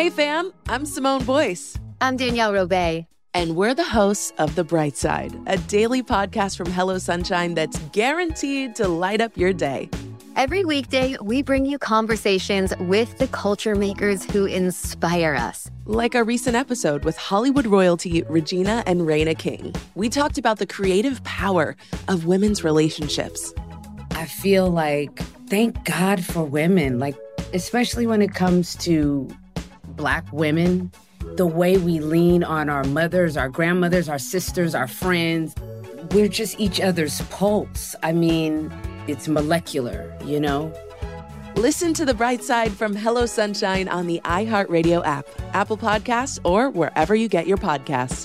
Hey fam, I'm Simone Boyce. I'm Danielle Robay. And we're the hosts of The Bright Side, a daily podcast from Hello Sunshine that's guaranteed to light up your day. Every weekday, we bring you conversations with the culture makers who inspire us. Like our recent episode with Hollywood royalty Regina and Raina King. We talked about the creative power of women's relationships. I feel like, thank God for women, like, especially when it comes to Black women, the way we lean on our mothers, our grandmothers, our sisters, our friends. We're just each other's pulse. I mean, it's molecular, you know? Listen to The Bright Side from Hello Sunshine on the iHeartRadio app, Apple Podcasts, or wherever you get your podcasts.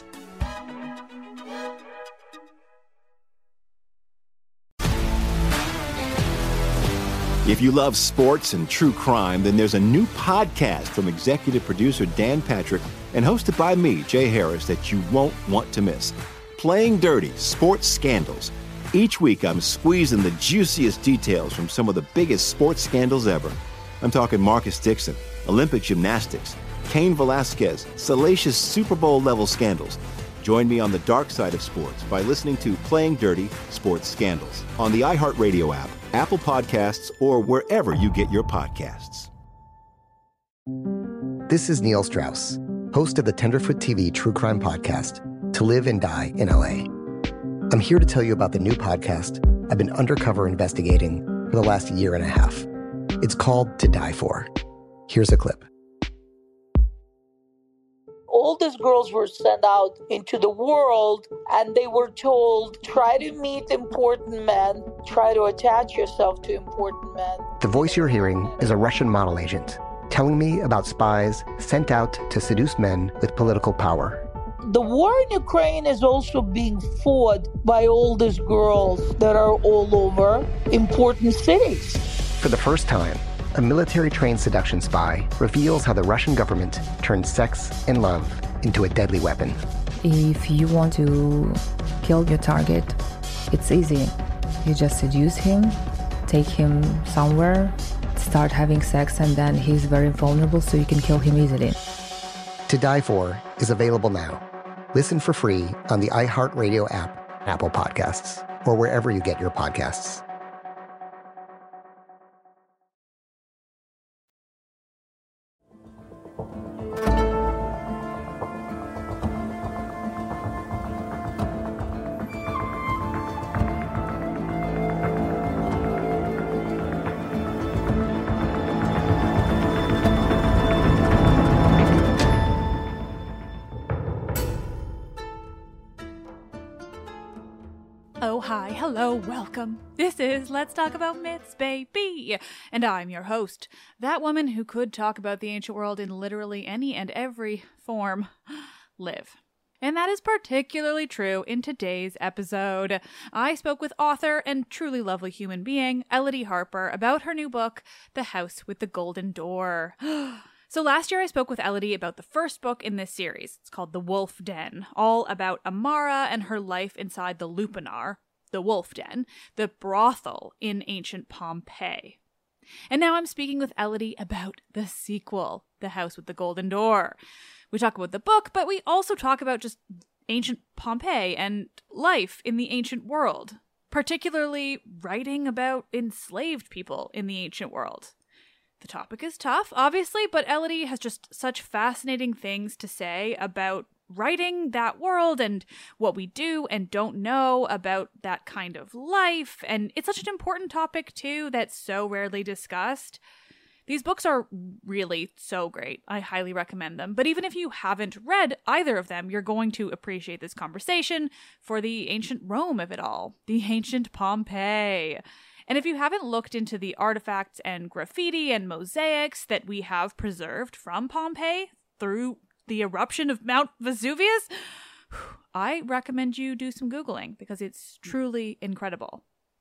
If you love sports and true crime, then there's a new podcast from executive producer Dan Patrick and hosted by me, Jay Harris, that you won't want to miss. Playing Dirty: Sports Scandals. Each week, I'm squeezing the juiciest details from some of the biggest sports scandals ever. I'm talking Marcus Dixon, Olympic gymnastics, Cain Velasquez, salacious Super Bowl-level scandals. Join me on the dark side of sports by listening to Playing Dirty: Sports Scandals on the iHeartRadio app, Apple Podcasts, or wherever you get your podcasts. This is Neil Strauss, host of the Tenderfoot TV true crime podcast, To Live and Die in LA. I'm here to tell you about the new podcast I've been undercover investigating for the last year and a half. It's called To Die For. Here's a clip. All these girls were sent out into the world and they were told, try to meet important men, try to attach yourself to important men. The voice you're hearing is a Russian model agent telling me about spies sent out to seduce men with political power. The war in Ukraine is also being fought by all these girls that are all over important cities. For the first time, a military-trained seduction spy reveals how the Russian government turned sex and love into a deadly weapon. If you want to kill your target, it's easy. You just seduce him, take him somewhere, start having sex, and then he's very vulnerable, so you can kill him easily. To Die For is available now. Listen for free on the iHeartRadio app, Apple Podcasts, or wherever you get your podcasts. Oh, hi, hello, welcome. This is Let's Talk About Myths, baby. And I'm your host, that woman who could talk about the ancient world in literally any and every form, Liv. And that is particularly true in today's episode. I spoke with author and truly lovely human being, Elodie Harper, about her new book, The House with the Golden Door. So last year I spoke with Elodie about the first book in this series. It's called The Wolf Den, all about Amara and her life inside the Lupanar, the Wolf Den, the brothel in ancient Pompeii. And now I'm speaking with Elodie about the sequel, The House with the Golden Door. We talk about the book, but we also talk about just ancient Pompeii and life in the ancient world, particularly writing about enslaved people in the ancient world. The topic is tough, obviously, but Elodie has just such fascinating things to say about writing that world and what we do and don't know about that kind of life. And it's such an important topic, too, that's so rarely discussed. These books are really so great. I highly recommend them. But even if you haven't read either of them, you're going to appreciate this conversation for the ancient Rome of it all, the ancient Pompeii. And if you haven't looked into the artifacts and graffiti and mosaics that we have preserved from Pompeii through the eruption of Mount Vesuvius, I recommend you do some Googling because it's truly incredible.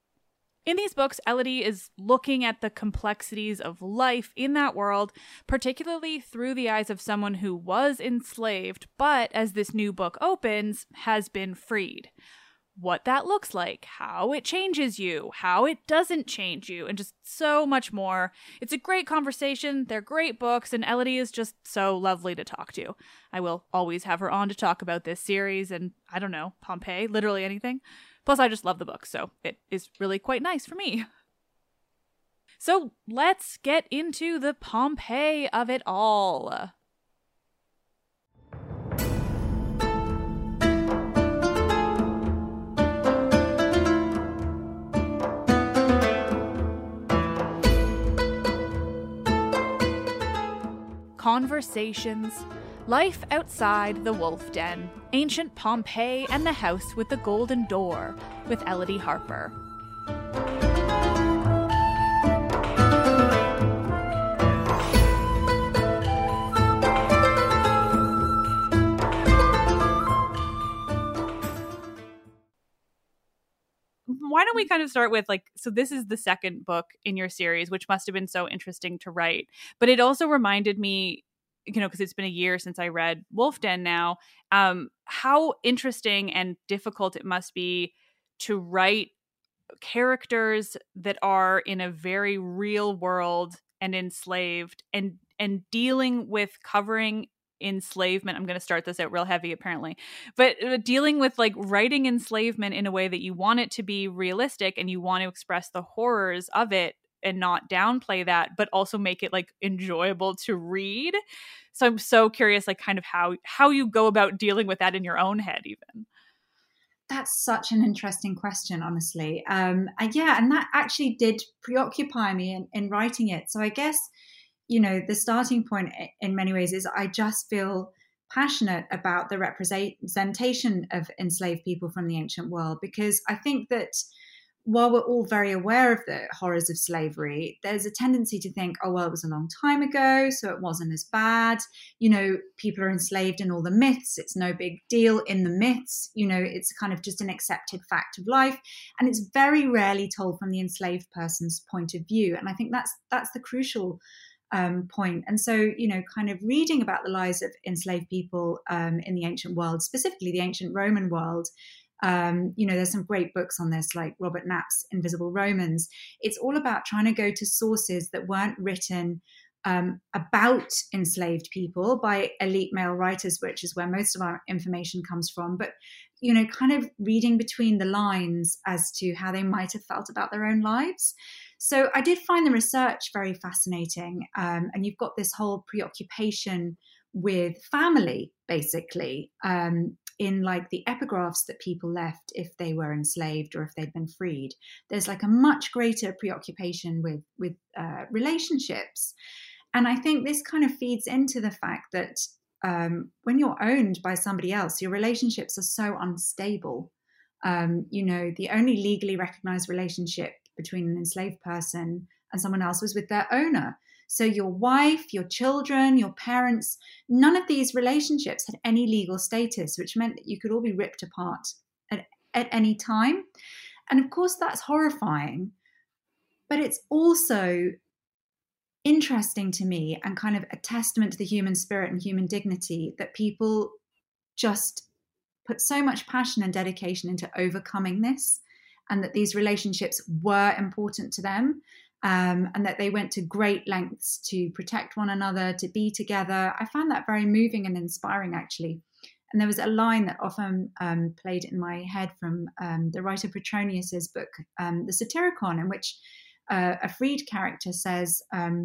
In these books, Elodie is looking at the complexities of life in that world, particularly through the eyes of someone who was enslaved, but as this new book opens, has been freed. what that looks like, how it changes you, how it doesn't change you, and just so much more. It's a great conversation. They're great books, and Elodie is just so lovely to talk to. I will always have her on to talk about this series and, I don't know, Pompeii, literally anything. Plus, I just love the book, so it is really quite nice for me. So let's get into the Pompeii of it all. Conversations, life outside the wolf den, ancient Pompeii and the house with the golden door, with Elodie Harper. Why don't we kind of start with so this is the second book in your series, which must have been so interesting to write. But it also reminded me, because it's been a year since I read Wolf Den now, how interesting and difficult it must be to write characters that are in a very real world and enslaved and dealing with covering enslavement. I'm going to start this out real heavy apparently, but dealing with writing enslavement in a way that you want it to be realistic and you want to express the horrors of it and not downplay that, but also make it enjoyable to read. So I'm so curious kind of how you go about dealing with that in your own head even. That's such an interesting question, honestly. And that actually did preoccupy me in writing it. So I guess the starting point in many ways is I just feel passionate about the representation of enslaved people from the ancient world, because I think that while we're all very aware of the horrors of slavery, there's a tendency to think, oh, well, it was a long time ago, so it wasn't as bad. People are enslaved in all the myths. It's no big deal in the myths. It's kind of just an accepted fact of life. And it's very rarely told from the enslaved person's point of view. And I think that's the crucial point. And so, kind of reading about the lives of enslaved people in the ancient world, specifically the ancient Roman world, there's some great books on this, like Robert Knapp's Invisible Romans. It's all about trying to go to sources that weren't written about enslaved people by elite male writers, which is where most of our information comes from, but kind of reading between the lines as to how they might have felt about their own lives. So I did find the research very fascinating. And you've got this whole preoccupation with family, basically, in the epigraphs that people left if they were enslaved or if they'd been freed. There's a much greater preoccupation with relationships. And I think this kind of feeds into the fact that when you're owned by somebody else, your relationships are so unstable. The only legally recognized relationship between an enslaved person and someone else was with their owner. So your wife, your children, your parents, none of these relationships had any legal status, which meant that you could all be ripped apart at any time. And of course, that's horrifying. But it's also interesting to me and kind of a testament to the human spirit and human dignity that people just put so much passion and dedication into overcoming this, and that these relationships were important to them, and that they went to great lengths to protect one another, to be together. I found that very moving and inspiring, actually. And there was a line that often played in my head from the writer Petronius's book, The Satyricon, in which a freed character says,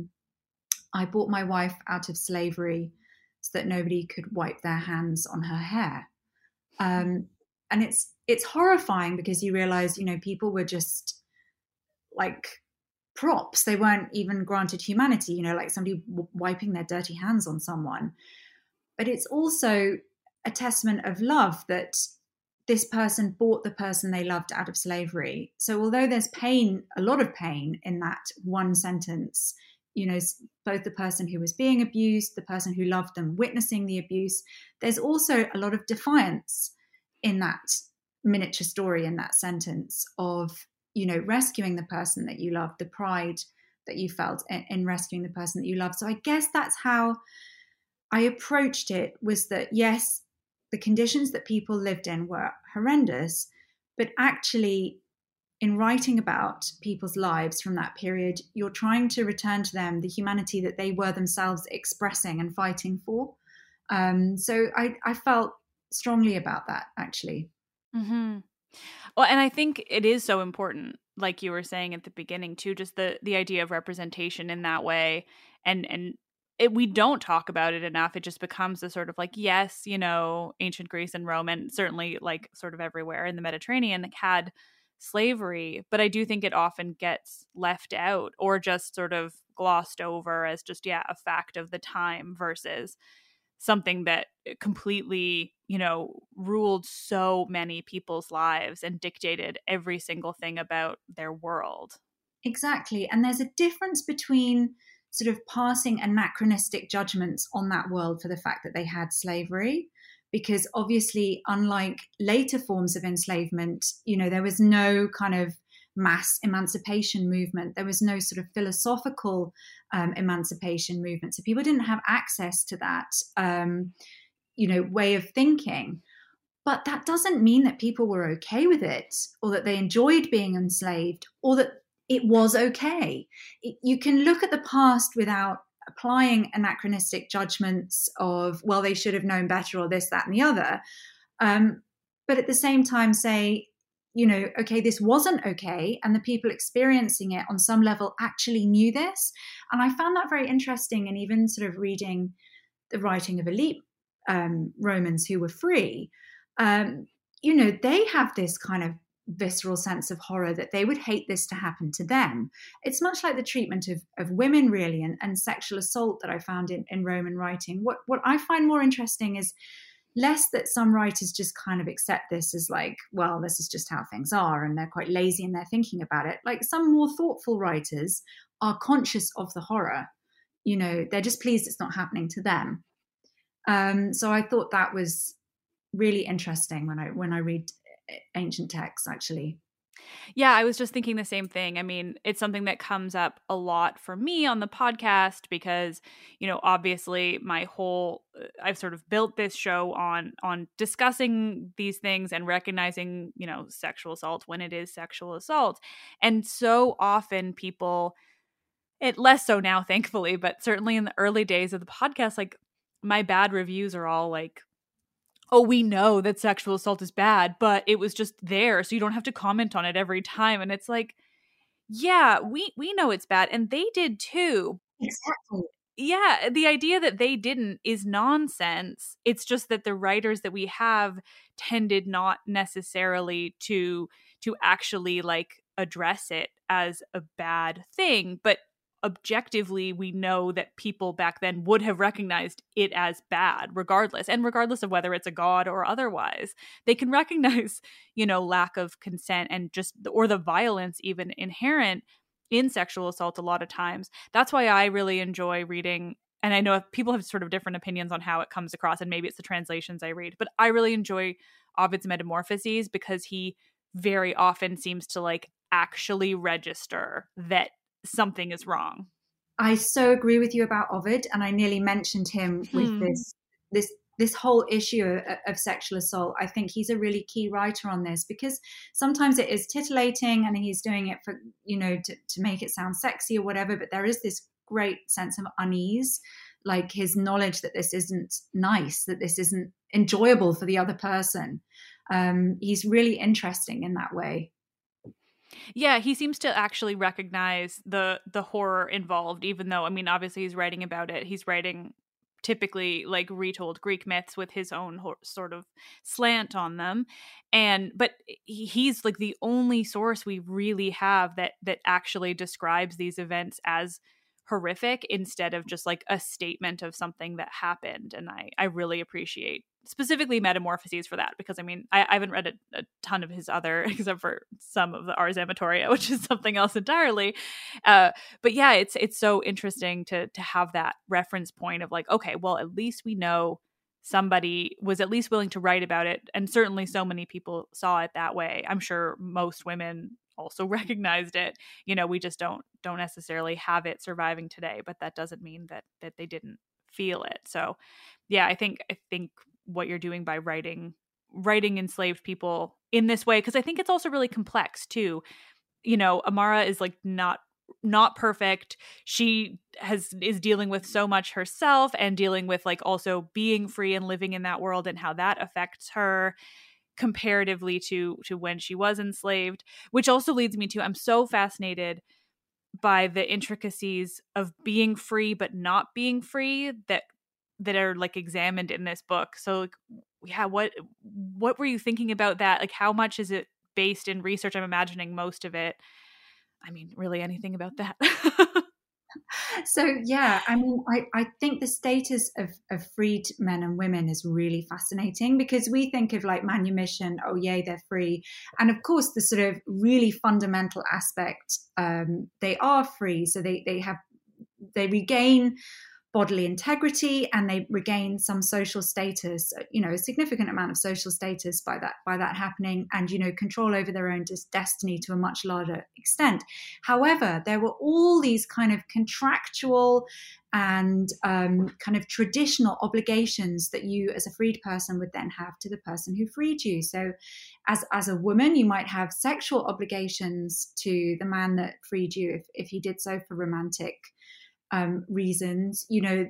I bought my wife out of slavery so that nobody could wipe their hands on her hair. And it's horrifying because you realize, people were just props. They weren't even granted humanity, like somebody wiping their dirty hands on someone. But it's also a testament of love that this person bought the person they loved out of slavery. So although there's pain, a lot of pain in that one sentence, both the person who was being abused, the person who loved them witnessing the abuse, there's also a lot of defiance in that miniature story, in that sentence of, rescuing the person that you loved, the pride that you felt in rescuing the person that you loved. So I guess that's how I approached it, was that, yes, the conditions that people lived in were horrendous, But actually, in writing about people's lives from that period, you're trying to return to them the humanity that they were themselves expressing and fighting for. So I felt strongly about that, actually. Mm-hmm. Well, and I think it is so important, like you were saying at the beginning too, just the idea of representation in that way. And we don't talk about it enough. It just becomes a sort of like, yes, ancient Greece and Rome, and certainly like sort of everywhere in the Mediterranean had slavery. But I do think it often gets left out or just sort of glossed over as just, a fact of the time versus something that completely, ruled so many people's lives and dictated every single thing about their world. Exactly. And there's a difference between sort of passing anachronistic judgments on that world for the fact that they had slavery, because obviously, unlike later forms of enslavement, there was no kind of mass emancipation movement. There was no sort of philosophical emancipation movement. So people didn't have access to that, way of thinking. But that doesn't mean that people were okay with it, or that they enjoyed being enslaved, or that it was okay. You can look at the past without applying anachronistic judgments of, well, they should have known better, or this, that, and the other. But at the same time say, okay, this wasn't okay. And the people experiencing it on some level actually knew this. And I found that very interesting. And even sort of reading the writing of elite Romans who were free, they have this kind of visceral sense of horror that they would hate this to happen to them. It's much like the treatment of women, really, and sexual assault that I found in Roman writing. What I find more interesting is less that some writers just kind of accept this as like, well, this is just how things are, and they're quite lazy in their thinking about it. Like some more thoughtful writers are conscious of the horror. They're just pleased it's not happening to them. So I thought that was really interesting when I read ancient texts, actually. Yeah, I was just thinking the same thing. I mean, it's something that comes up a lot for me on the podcast because, obviously I've sort of built this show on discussing these things and recognizing, sexual assault when it is sexual assault. And so often people, it less so now, thankfully, but certainly in the early days of the podcast, like my bad reviews are all like, oh, we know that sexual assault is bad, but it was just there, so you don't have to comment on it every time. And it's like, yeah, we know it's bad, and they did too. Exactly. Yeah, the idea that they didn't is nonsense. It's just that the writers that we have tended not necessarily to actually like address it as a bad thing, but objectively we know that people back then would have recognized it as bad regardless of whether it's a god or otherwise. They can recognize lack of consent and just or the violence even inherent in sexual assault a lot of times. That's why I really enjoy reading, and I know people have sort of different opinions on how it comes across, and maybe it's the translations I read, but I really enjoy Ovid's Metamorphoses because he very often seems to like actually register that something is wrong. I so agree with you about Ovid, and I nearly mentioned him with this whole issue of sexual assault. I think he's a really key writer on this because sometimes it is titillating and he's doing it for, to make it sound sexy or whatever, but there is this great sense of unease, like his knowledge that this isn't nice, that this isn't enjoyable for the other person. He's really interesting in that way. Yeah, he seems to actually recognize the horror involved, even though, I mean, obviously he's writing about it. He's writing typically like retold Greek myths with his own sort of slant on them. But he's like the only source we really have that actually describes these events as horrific instead of just like a statement of something that happened. And I really appreciate specifically Metamorphoses for that, because I mean, I haven't read a ton of his other, except for some of the Ars Amatoria, which is something else entirely. But yeah, it's so interesting to have that reference point of like, okay, well, at least we know somebody was at least willing to write about it. And certainly so many people saw it that way. I'm sure most women also recognized it. We just don't necessarily have it surviving today, but that doesn't mean that they didn't feel it. So yeah, I think what you're doing by writing enslaved people in this way, because I think it's also really complex too. You know, Amara is like not perfect. She is dealing with so much herself and dealing with like also being free and living in that world and how that affects her comparatively to when she was enslaved, which also leads me to, I'm so fascinated by the intricacies of being free but not being free that are like examined in this book. So like, yeah, what were you thinking about that? Like, how much is it based in research? I'm imagining most of it. I mean, really anything about that. So, yeah, I mean, I think the status of freed men and women is really fascinating, because we think of like manumission, oh, yay, they're free. And of course, the sort of really fundamental aspect, they are free. So they regain bodily integrity, and they regain some social status, you know, a significant amount of social status by that happening, and, you know, control over their own destiny to a much larger extent. However, there were all these kind of contractual and kind of traditional obligations that you as a freed person would then have to the person who freed you. So as a woman, you might have sexual obligations to the man that freed you if he did so for romantic reasons. You know,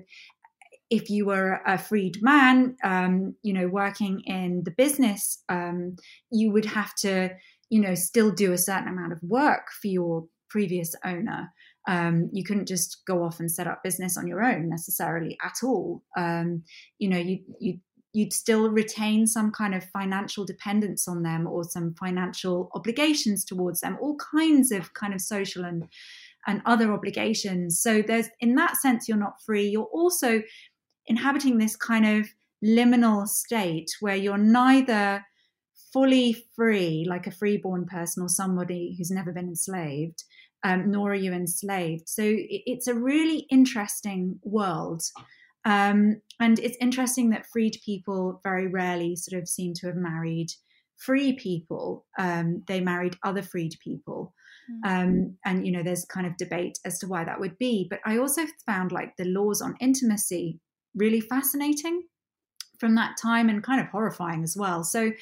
if you were a freed man, you know, working in the business, you would have to, you know, still do a certain amount of work for your previous owner. You couldn't just go off and set up business on your own necessarily at all. You know, you'd still retain some kind of financial dependence on them, or some financial obligations towards them, all kinds of kind of social and other obligations. So there's, in that sense, you're not free. You're also inhabiting this kind of liminal state where you're neither fully free, like a freeborn person or somebody who's never been enslaved, nor are you enslaved. So it's a really interesting world. And it's interesting that freed people very rarely sort of seem to have married free people. They married other freed people. And, you know, there's kind of debate as to why that would be. But I also found like the laws on intimacy really fascinating from that time, and kind of horrifying as well. So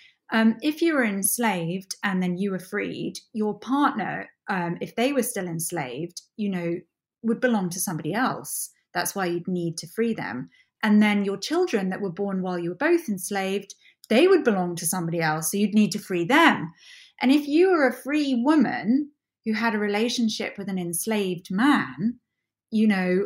if you were enslaved and then you were freed, your partner, if they were still enslaved, you know, would belong to somebody else. That's why you'd need to free them. And then your children that were born while you were both enslaved, they would belong to somebody else. So you'd need to free them. And if you were a free woman who had a relationship with an enslaved man, you know,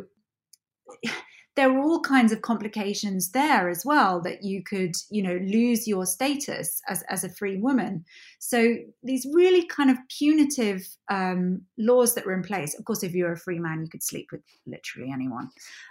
there were all kinds of complications there as well, that you could, you know, lose your status as a free woman. So these really kind of punitive laws that were in place. Of course, if you were a free man, you could sleep with literally anyone.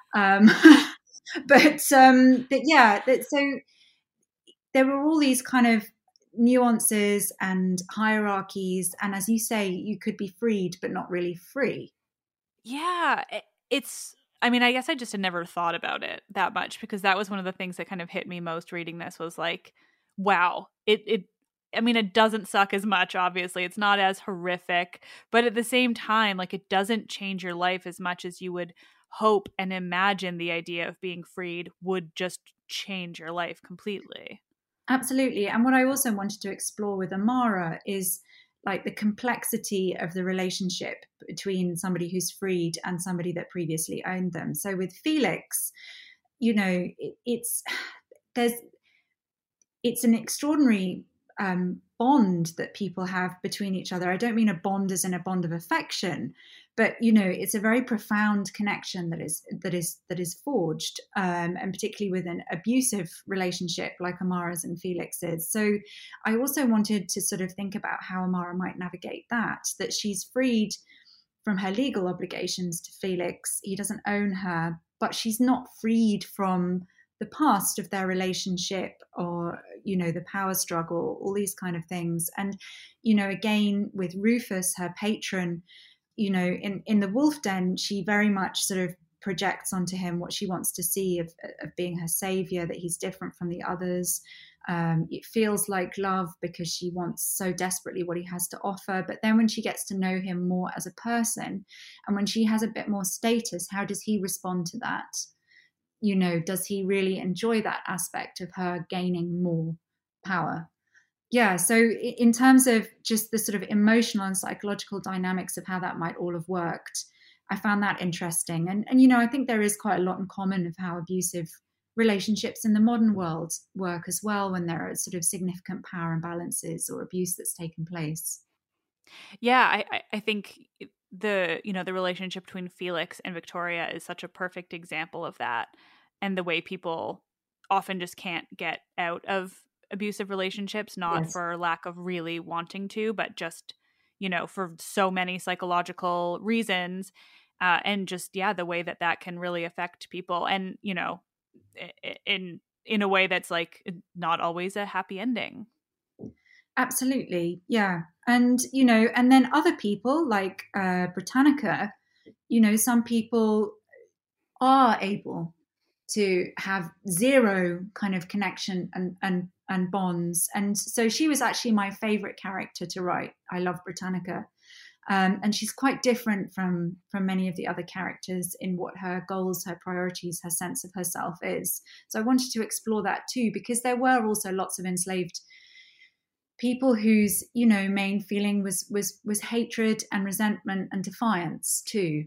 But yeah, so there were all these kind of nuances and hierarchies, and as you say, you could be freed but not really free. Yeah, it's, I mean, I guess I just had never thought about it that much, because that was one of the things that kind of hit me most reading this, was like, wow, it I mean, it doesn't suck as much, obviously. It's not as horrific, but at the same time, like, it doesn't change your life as much as you would hope and imagine the idea of being freed would just change your life completely. Absolutely. And what I also wanted to explore with Amara is like the complexity of the relationship between somebody who's freed and somebody that previously owned them. So with Felix, you know, it's an extraordinary bond that people have between each other. I don't mean a bond as in a bond of affection, but, you know, it's a very profound connection that is forged, and particularly with an abusive relationship like Amara's and Felix's. So I also wanted to sort of think about how Amara might navigate that she's freed from her legal obligations to Felix. He doesn't own her, but she's not freed from the past of their relationship, or, you know, the power struggle, all these kind of things. And, you know, again, with Rufus, her patron, you know, in the Wolf Den, she very much sort of projects onto him what she wants to see of being her savior, that he's different from the others. It feels like love because she wants so desperately what he has to offer. But then when she gets to know him more as a person, and when she has a bit more status, how does he respond to that? You know, does he really enjoy that aspect of her gaining more power? Yeah, so in terms of just the sort of emotional and psychological dynamics of how that might all have worked, I found that interesting. And you know, I think there is quite a lot in common of how abusive relationships in the modern world work as well, when there are sort of significant power imbalances or abuse that's taken place. Yeah, I think the relationship between Felix and Victoria is such a perfect example of that, and the way people often just can't get out of abusive relationships, not for lack of really wanting to, but just, for so many psychological reasons, and just, the way that can really affect people, and, in a way that's like not always a happy ending. Absolutely. Yeah. And, and then other people like Britannica, some people are able to have zero kind of connection and bonds. And so she was actually my favorite character to write. I love Britannica. And she's quite different from many of the other characters in what her goals, her priorities, her sense of herself is. So I wanted to explore that too, because there were also lots of enslaved people whose, main feeling was hatred and resentment and defiance too.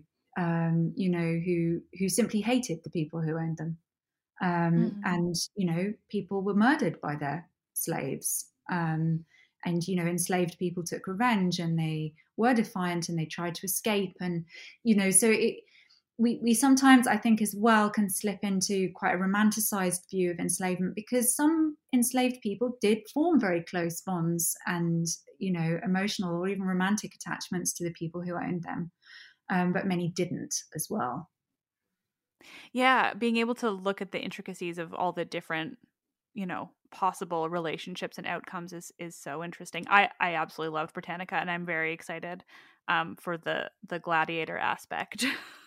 Who simply hated the people who owned them. And, people were murdered by their slaves. And, enslaved people took revenge, and they were defiant, and they tried to escape. And, so we sometimes, I think, as well, can slip into quite a romanticized view of enslavement, because some enslaved people did form very close bonds and, emotional or even romantic attachments to the people who owned them. But many didn't as well. Yeah, being able to look at the intricacies of all the different, possible relationships and outcomes is so interesting. I absolutely loved Britannica, and I'm very excited for the gladiator aspect.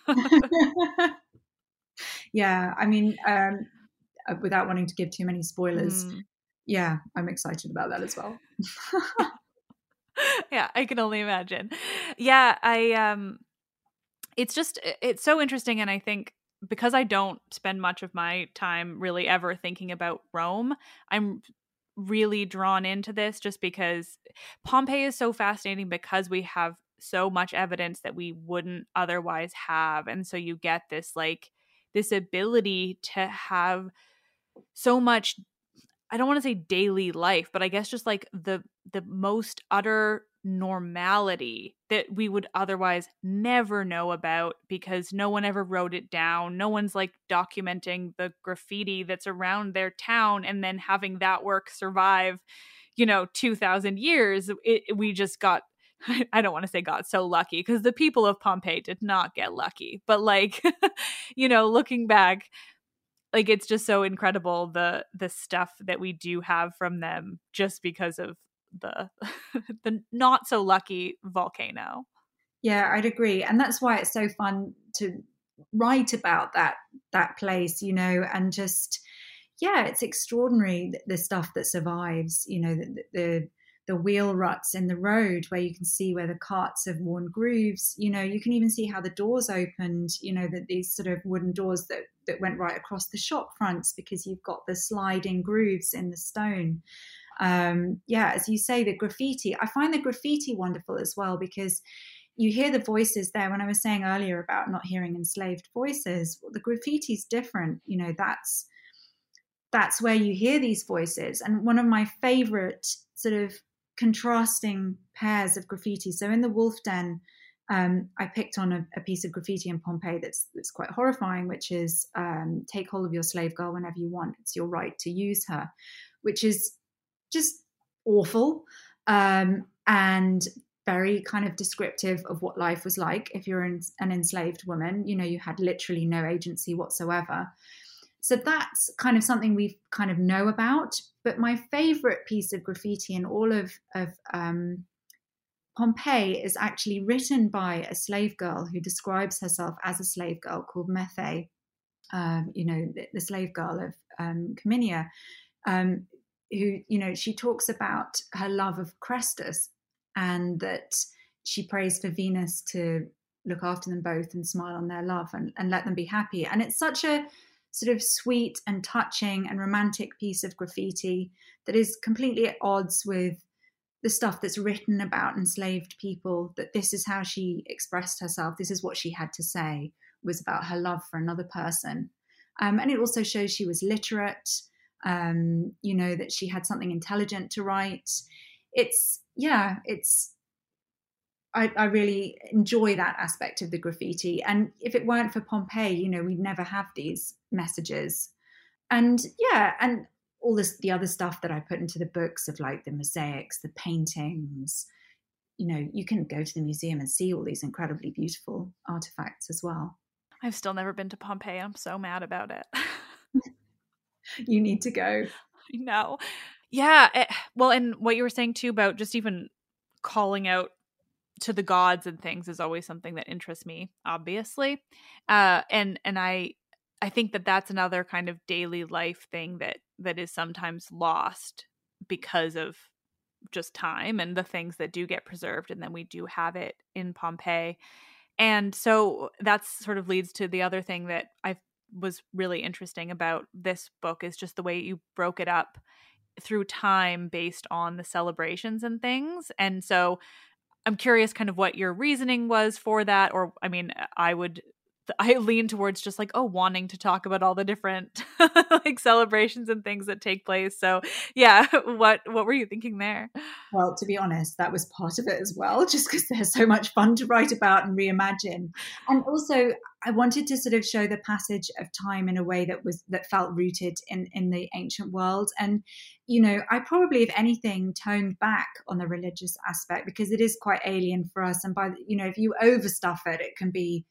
Yeah, I mean, without wanting to give too many spoilers, yeah, I'm excited about that as well. Yeah, I can only imagine. Yeah, it's so interesting, and I think because I don't spend much of my time really ever thinking about Rome, I'm really drawn into this just because Pompeii is so fascinating, because we have so much evidence that we wouldn't otherwise have. And so you get this ability to have so much, I don't want to say daily life, but I guess just like the most utter normality that we would otherwise never know about, because no one ever wrote it down. No one's like documenting the graffiti that's around their town and then having that work survive, 2,000 years. We just got, I don't want to say got so lucky, because the people of Pompeii did not get lucky, but like, looking back, like, it's just so incredible the stuff that we do have from them, just because of the not so lucky volcano. Yeah, I'd agree, and that's why it's so fun to write about that place, and just, yeah, it's extraordinary, the stuff that survives. The wheel ruts in the road, where you can see where the carts have worn grooves. You can even see how the doors opened, that these sort of wooden doors that went right across the shop fronts, because you've got the sliding grooves in the stone. As you say, the graffiti, I find the graffiti wonderful as well, because you hear the voices there. When I was saying earlier about not hearing enslaved voices, well, the graffiti's different. That's where you hear these voices. And one of my favorite sort of contrasting pairs of graffiti. So in the Wolf Den, I picked on a piece of graffiti in Pompeii that's quite horrifying, which is take hold of your slave girl whenever you want. It's your right to use her, which is just awful, and very kind of descriptive of what life was like if you're an enslaved woman. You had literally no agency whatsoever. So that's kind of something we kind of know about. But my favorite piece of graffiti in all of Pompeii is actually written by a slave girl who describes herself as a slave girl, called Methe, the slave girl of Cominia, who, she talks about her love of Crestus, and that she prays for Venus to look after them both and smile on their love and let them be happy. And it's such a sort of sweet and touching and romantic piece of graffiti that is completely at odds with the stuff that's written about enslaved people, that this is how she expressed herself. This is what she had to say, was about her love for another person. And it also shows she was literate, that she had something intelligent to write. I really enjoy that aspect of the graffiti. And if it weren't for Pompeii, we'd never have these messages. And all the other stuff that I put into the books of like the mosaics, the paintings, you can go to the museum and see all these incredibly beautiful artifacts as well. I've still never been to Pompeii. I'm so mad about it. You need to go. No. Yeah. Well, and what you were saying too about just even calling out to the gods and things is always something that interests me, obviously. And I think that that's another kind of daily life thing that is sometimes lost because of just time and the things that do get preserved. And then we do have it in Pompeii. And so that sort of leads to the other thing that I was really interesting about this book is just the way you broke it up through time based on the celebrations and things. And so I'm curious kind of what your reasoning was for that. Or, I mean, I lean towards just like, wanting to talk about all the different like celebrations and things that take place. So yeah, what were you thinking there? Well, to be honest, that was part of it as well, just because they're so much fun to write about and reimagine. And also I wanted to sort of show the passage of time in a way that felt rooted in the ancient world. And, I probably, if anything, toned back on the religious aspect because it is quite alien for us. And if you overstuff it, it can be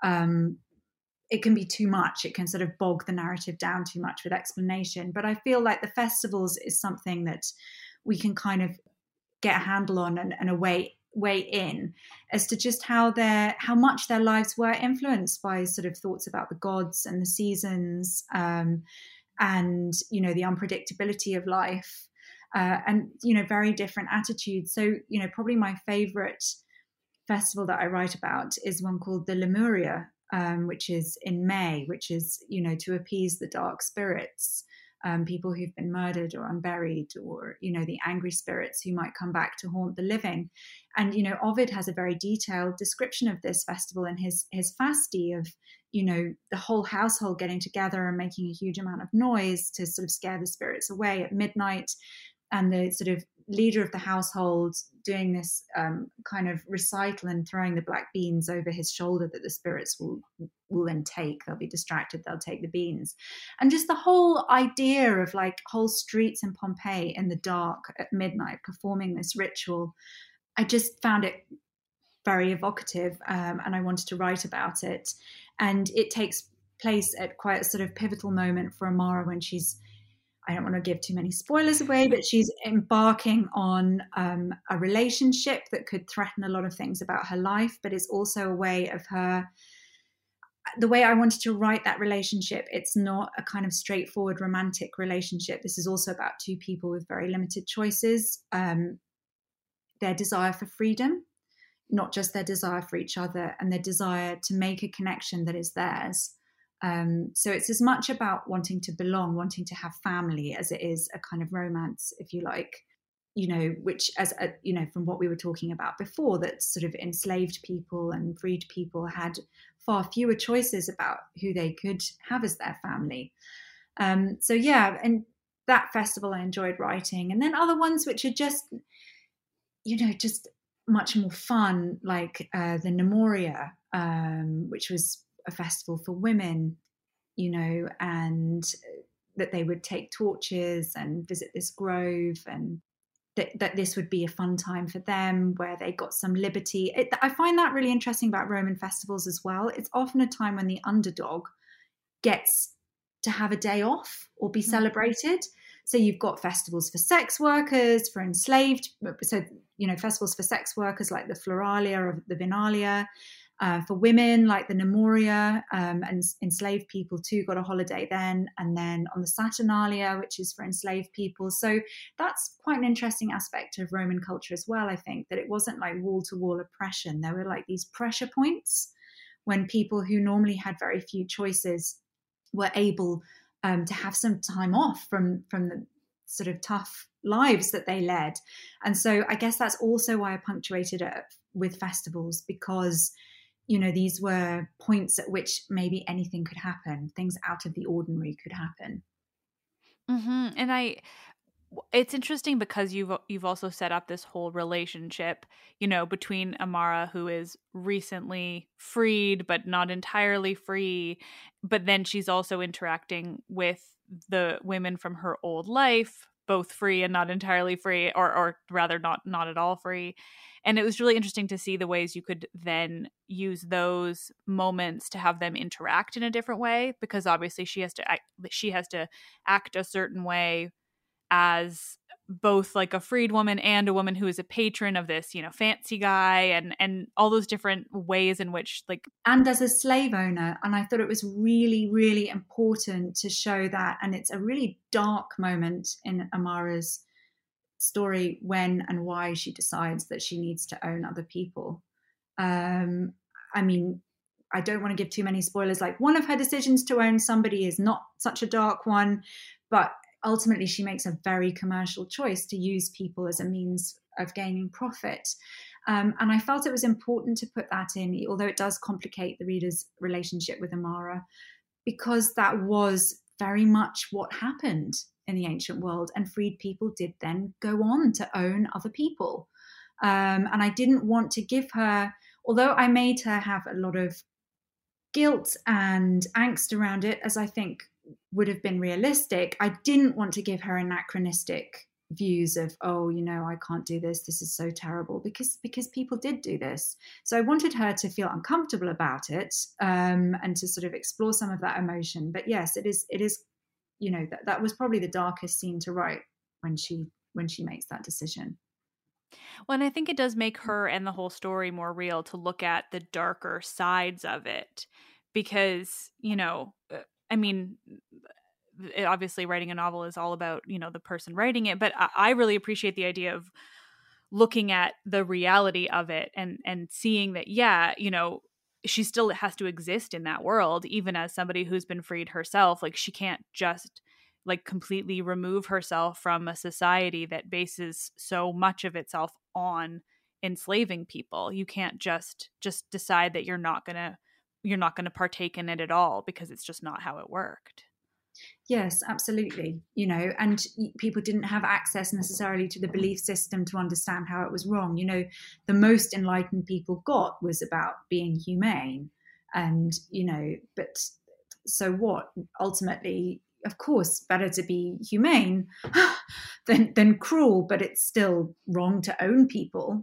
too much. It can sort of bog the narrative down too much with explanation. But I feel like the festivals is something that we can kind of get a handle on and a way in as to just how much their lives were influenced by sort of thoughts about the gods and the seasons, and the unpredictability of life, and very different attitudes. So probably my favorite festival that I write about is one called the Lemuria, which is in May, which is, to appease the dark spirits, people who've been murdered or unburied, or, the angry spirits who might come back to haunt the living. And, Ovid has a very detailed description of this festival in his Fasti of, the whole household getting together and making a huge amount of noise to sort of scare the spirits away at midnight. And the sort of leader of the household doing this kind of recital and throwing the black beans over his shoulder that the spirits will then take. They'll be distracted. They'll take the beans. And just the whole idea of like whole streets in Pompeii in the dark at midnight performing this ritual, I just found it very evocative, and I wanted to write about it. And it takes place at quite a sort of pivotal moment for Amara when I don't want to give too many spoilers away, but she's embarking on a relationship that could threaten a lot of things about her life, but it's also a way of the way I wanted to write that relationship. It's not a kind of straightforward romantic relationship. This is also about two people with very limited choices, their desire for freedom, not just their desire for each other, and their desire to make a connection that is theirs. So it's as much about wanting to belong, wanting to have family, as it is a kind of romance, if you like, which from what we were talking about before, that sort of enslaved people and freed people had far fewer choices about who they could have as their family. And that festival I enjoyed writing. And then other ones which are just, just much more fun, like the Nemoria, which was a festival for women, and that they would take torches and visit this grove, and that this would be a fun time for them where they got some liberty. I find that really interesting about Roman festivals as well. It's often a time when the underdog gets to have a day off or be celebrated. So you've got festivals for sex workers, for enslaved, festivals for sex workers like the Floralia or the Vinalia, for women like the Nemoria, and enslaved people too got a holiday then. And then on the Saturnalia, which is for enslaved people. So that's quite an interesting aspect of Roman culture as well, I think, that it wasn't like wall-to-wall oppression. There were like these pressure points when people who normally had very few choices were able to have some time off from the sort of tough lives that they led. And so I guess that's also why I punctuated it with festivals, because, you know, these were points at which maybe anything could happen. Things out of the ordinary could happen. Mm-hmm. And it's interesting because you've also set up this whole relationship, you know, between Amara, who is recently freed but not entirely free, but then she's also interacting with the women from her old life, both free and not entirely free, or rather not at all free. And it was really interesting to see the ways you could then use those moments to have them interact in a different way, because obviously she has to act a certain way as both like a freed woman and a woman who is a patron of this, you know, fancy guy, and all those different ways in which, like, and as a slave owner. And I thought it was really, really important to show that. And it's a really dark moment in Amara's story when and why she decides that she needs to own other people. I mean, I don't want to give too many spoilers. Like, one of her decisions to own somebody is not such a dark one, but ultimately she makes a very commercial choice to use people as a means of gaining profit. And I felt it was important to put that in, although it does complicate the reader's relationship with Amara, because that was very much what happened in the ancient world. And freed people did then go on to own other people. And I didn't want to give her, although I made her have a lot of guilt and angst around it, as I think would have been realistic, I didn't want to give her anachronistic views of, oh, you know, I can't do this, this is so terrible, because people did do this. So I wanted her to feel uncomfortable about it, and to sort of explore some of that emotion. But yes, it is, you know, that was probably the darkest scene to write when she makes that decision. Well, and I think it does make her and the whole story more real to look at the darker sides of it, because, you know, I mean, obviously writing a novel is all about, you know, the person writing it, but I really appreciate the idea of looking at the reality of it and seeing that, yeah, you know, she still has to exist in that world, even as somebody who's been freed herself. Like, she can't just like completely remove herself from a society that bases so much of itself on enslaving people. You can't just decide that you're not going to partake in it at all, because it's just not how it worked. Yes, absolutely. You know, and people didn't have access necessarily to the belief system to understand how it was wrong. You know, the most enlightened people got was about being humane. And, you know, but so what? Ultimately, of course, better to be humane than cruel, but it's still wrong to own people.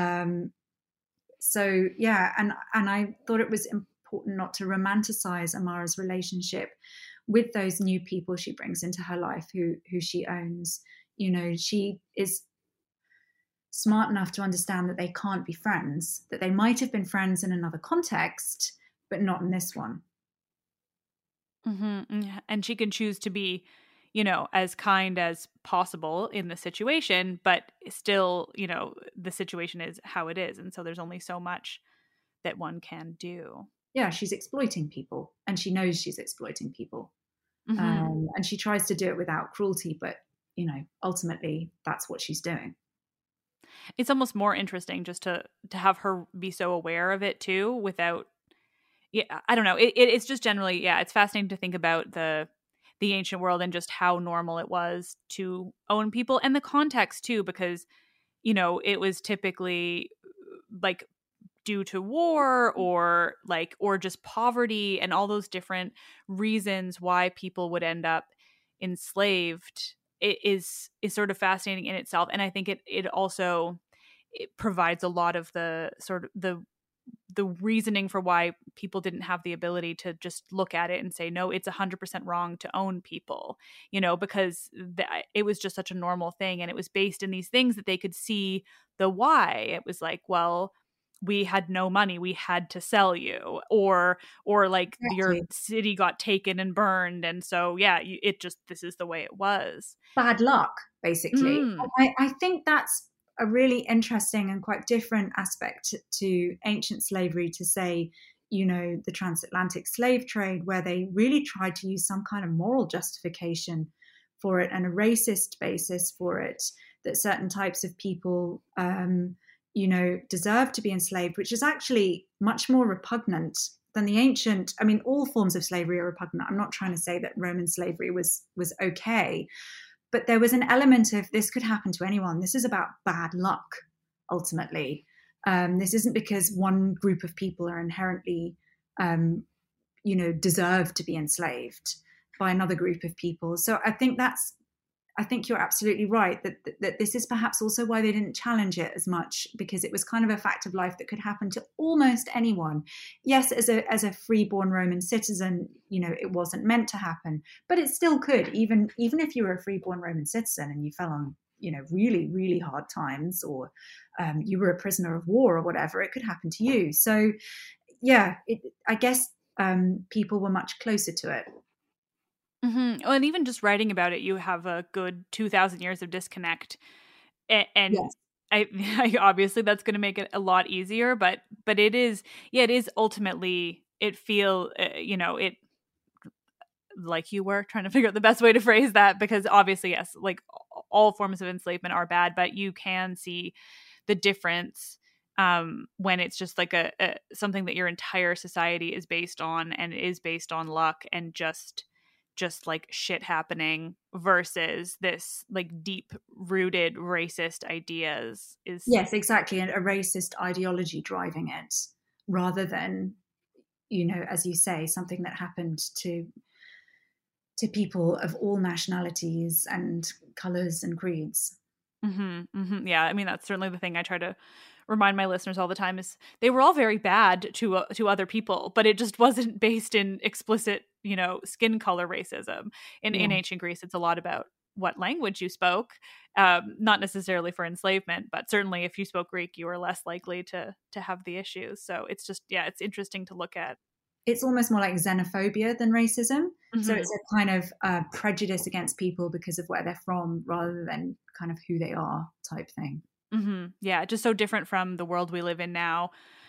So, yeah, and I thought it was important not to romanticize Amara's relationship with those new people she brings into her life who she owns. You know, she is smart enough to understand that they can't be friends, that they might have been friends in another context, but not in this one. Mm-hmm. And she can choose to be, you know, as kind as possible in the situation, but still, you know, the situation is how it is. And so there's only so much that one can do. Yeah, she's exploiting people, and she knows she's exploiting people. Mm-hmm. And she tries to do it without cruelty, but, you know, ultimately that's what she's doing. It's almost more interesting just to have her be so aware of it too, without, yeah, I don't know. It's just generally, yeah, it's fascinating to think about the ancient world and just how normal it was to own people, and the context too, because, you know, it was typically like due to war or just poverty and all those different reasons why people would end up enslaved. It is sort of fascinating in itself. And I think it also provides a lot of the sort of the reasoning for why people didn't have the ability to just look at it and say, no, it's 100% wrong to own people, you know, because it was just such a normal thing. And it was based in these things that they could see the why. It was like, well, we had no money, we had to sell you, or like your city got taken and burned, and so yeah, this is the way it was. Bad luck, basically. I think that's a really interesting and quite different aspect to ancient slavery, to say, the transatlantic slave trade, where they really tried to use some kind of moral justification for it and a racist basis for it, that certain types of people, deserve to be enslaved, which is actually much more repugnant than the ancient. I mean, all forms of slavery are repugnant. I'm not trying to say that Roman slavery was okay, but there was an element of this could happen to anyone. This is about bad luck, ultimately. This isn't because one group of people are inherently, deserve to be enslaved by another group of people. So I think you're absolutely right that this is perhaps also why they didn't challenge it as much, because it was kind of a fact of life that could happen to almost anyone. Yes, as a freeborn Roman citizen, it wasn't meant to happen, but it still could. Even if you were a freeborn Roman citizen and you fell on really, really hard times, or you were a prisoner of war or whatever, it could happen to you. So, yeah, I guess people were much closer to it. Mm-hmm. Well, and even just writing about it, you have a good 2,000 years of disconnect. And yes. I obviously that's going to make it a lot easier, but it is ultimately, it it, like you were trying to figure out the best way to phrase that, because obviously, yes, like all forms of enslavement are bad, but you can see the difference when it's just like a something that your entire society is based on, and is based on luck and just like shit happening, versus this like deep rooted racist ideas is. Yes, exactly. And a racist ideology driving it, rather than, as you say, something that happened to people of all nationalities and colors and creeds. Mm-hmm, mm-hmm. Yeah, I mean, that's certainly the thing I try to remind my listeners all the time, is they were all very bad to other people, but it just wasn't based in explicit, skin color racism. In ancient Greece, it's a lot about what language you spoke, not necessarily for enslavement, but certainly if you spoke Greek, you were less likely to have the issues. So it's just, it's interesting to look at. It's almost more like xenophobia than racism. Mm-hmm. So it's a kind of prejudice against people because of where they're from, rather than kind of who they are type thing. Mm-hmm. Yeah, just so different from the world we live in now.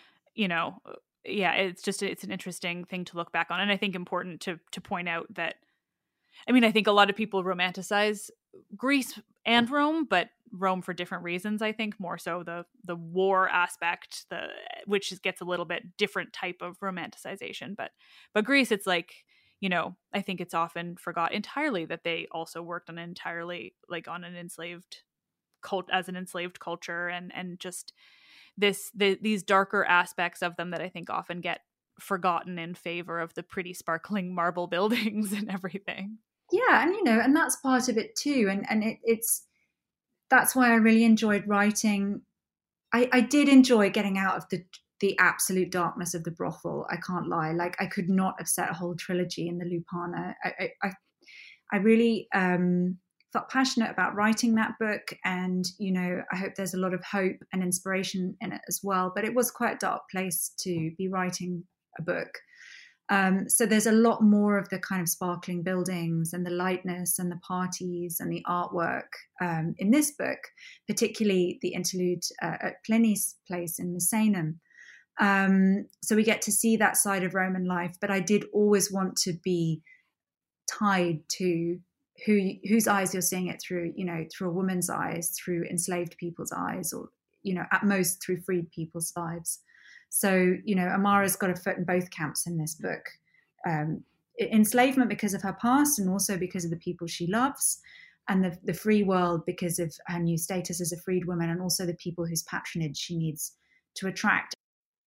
It's an interesting thing to look back on. And I think important to point out that, I mean, I think a lot of people romanticize Greece and Rome, but Rome for different reasons. I think more so the war aspect, which gets a little bit different type of romanticization. But Greece, it's like, I think it's often forgot entirely that they also worked on on an enslaved culture, and just these darker aspects of them that I think often get forgotten in favor of the pretty sparkling marble buildings and everything. Yeah, and that's part of it too, and it's that's why I really enjoyed writing. I did enjoy getting out of the absolute darkness of the brothel. I can't lie. Like, I could not have set a whole trilogy in the Lupana. I really felt passionate about writing that book, and I hope there's a lot of hope and inspiration in it as well. But it was quite a dark place to be writing a book. So there's a lot more of the kind of sparkling buildings and the lightness and the parties and the artwork in this book, particularly the interlude at Pliny's place in Misenum. So we get to see that side of Roman life, but I did always want to be tied to whose eyes you're seeing it through, through a woman's eyes, through enslaved people's eyes, or, at most through freed people's lives. So, Amara's got a foot in both camps in this book. Enslavement because of her past, and also because of the people she loves, and the free world because of her new status as a freed woman, and also the people whose patronage she needs to attract.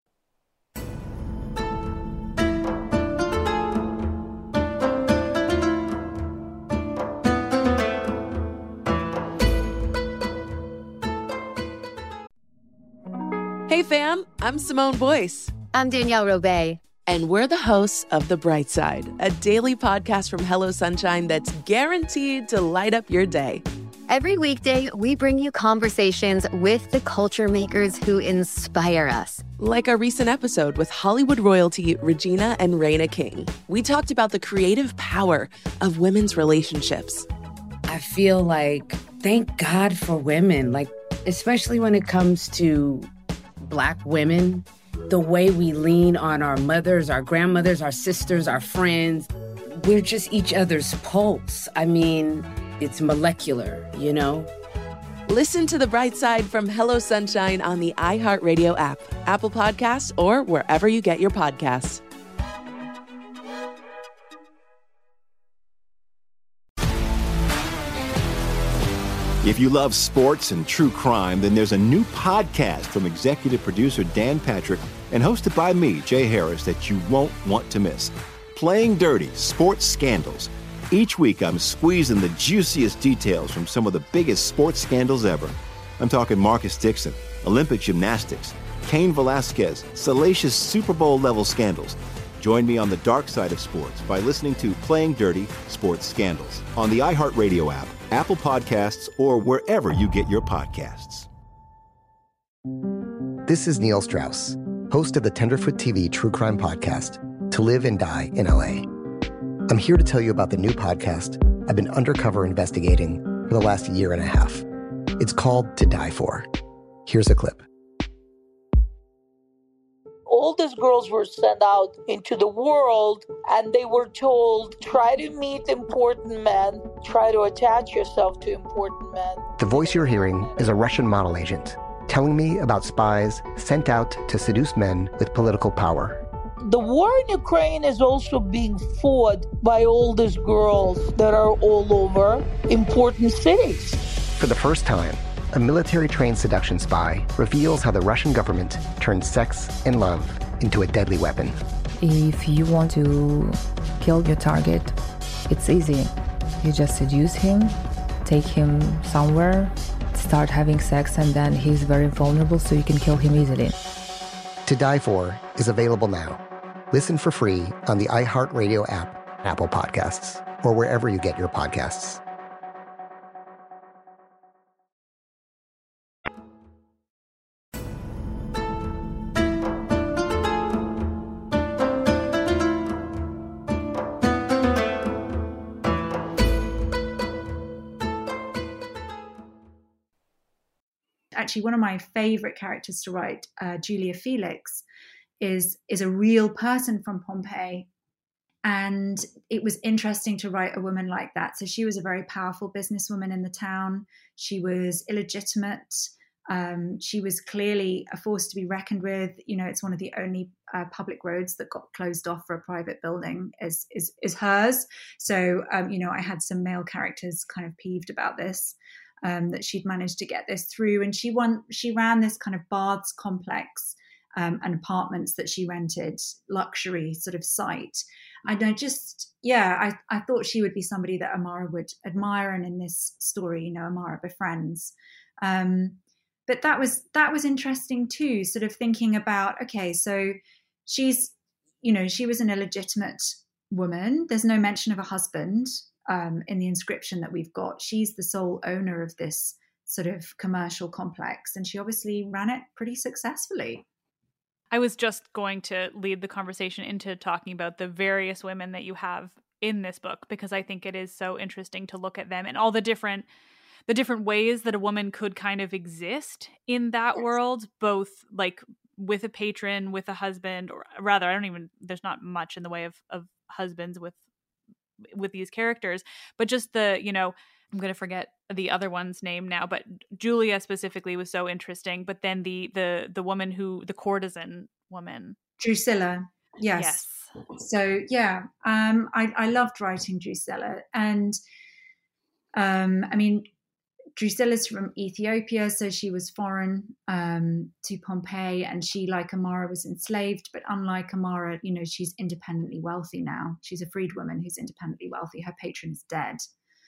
Hey fam, I'm Simone Boyce. I'm Danielle Robay. And we're the hosts of The Bright Side, a daily podcast from Hello Sunshine that's guaranteed to light up your day. Every weekday, we bring you conversations with the culture makers who inspire us. Like our recent episode with Hollywood royalty Regina and Raina King. We talked about the creative power of women's relationships. I feel like, thank God for women, like, especially when it comes to Black women, the way we lean on our mothers, our grandmothers, our sisters, our friends. We're just each other's pulse. I mean, it's molecular, you know? Listen to The Bright Side from Hello Sunshine on the iHeartRadio app, Apple Podcasts, or wherever you get your podcasts. If you love sports and true crime, then there's a new podcast from executive producer Dan Patrick and hosted by me, Jay Harris, that you won't want to miss. Playing Dirty: Sports Scandals. Each week, I'm squeezing the juiciest details from some of the biggest sports scandals ever. I'm talking Marcus Dixon, Olympic gymnastics, Cain Velasquez, salacious Super Bowl-level scandals. Join me on the dark side of sports by listening to Playing Dirty: Sports Scandals on the iHeartRadio app, Apple Podcasts, or wherever you get your podcasts. This is Neil Strauss, host of the Tenderfoot TV True Crime Podcast, To Live and Die in LA. I'm here to tell you about the new podcast I've been undercover investigating for the last year and a half. It's called To Die For. Here's a clip. All these girls were sent out into the world and they were told, try to meet important men, try to attach yourself to important men. The voice you're hearing is a Russian model agent telling me about spies sent out to seduce men with political power. The war in Ukraine is also being fought by all these girls that are all over important cities. For the first time, a military-trained seduction spy reveals how the Russian government turned sex and love into a deadly weapon. If you want to kill your target, it's easy. You just seduce him, take him somewhere, start having sex, and then he's very vulnerable, so you can kill him easily. To Die For is available now. Listen for free on the iHeartRadio app, Apple Podcasts, or wherever you get your podcasts. Actually, one of my favorite characters to write, Julia Felix, is a real person from Pompeii. And it was interesting to write a woman like that. So she was a very powerful businesswoman in the town. She was illegitimate. She was clearly a force to be reckoned with. You know, it's one of the only public roads that got closed off for a private building is hers. So, you know, I had some male characters kind of peeved about this. That she'd managed to get this through, and she ran this kind of baths complex and apartments that she rented, luxury sort of site. And I thought she would be somebody that Amara would admire, and in this story, you know, Amara befriends. But that was interesting too, sort of thinking about, okay, so she was an illegitimate woman. There's no mention of a husband. In the inscription that we've got, she's the sole owner of this sort of commercial complex, and she obviously ran it pretty successfully. I was just going to lead the conversation into talking about the various women that you have in this book, because I think it is so interesting to look at them and all the different ways that a woman could kind of exist in that world, both like with a patron, with a husband, or rather, there's not much in the way of husbands with these characters, but just I'm going to forget the other one's name now, but Julia specifically was so interesting. But then the woman the courtesan woman, Drusilla. Yes. So yeah, I loved writing Drusilla, and I mean, Drusilla's from Ethiopia, so she was foreign to Pompeii, and she, like Amara, was enslaved. But unlike Amara, you know, she's independently wealthy now. She's a freedwoman who's independently wealthy. Her patron is dead,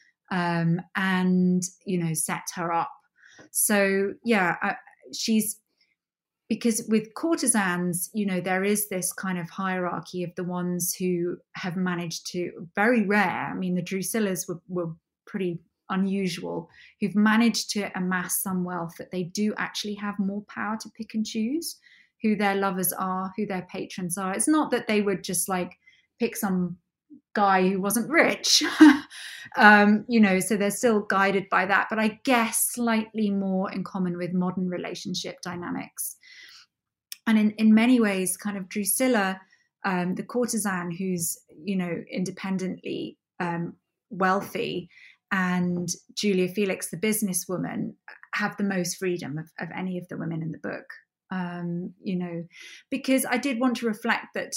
and you know, set her up. So yeah, because with courtesans, you know, there is this kind of hierarchy of the ones who have managed to, very rare. I mean, the Drusillas were pretty unusual, who've managed to amass some wealth that they do actually have more power to pick and choose who their lovers are, who their patrons are. It's not that they would just like pick some guy who wasn't rich, you know, so they're still guided by that, but I guess slightly more in common with modern relationship dynamics. And in many ways, kind of Drusilla, the courtesan who's, independently wealthy, and Julia Felix, the businesswoman, have the most freedom of any of the women in the book. Because I did want to reflect that,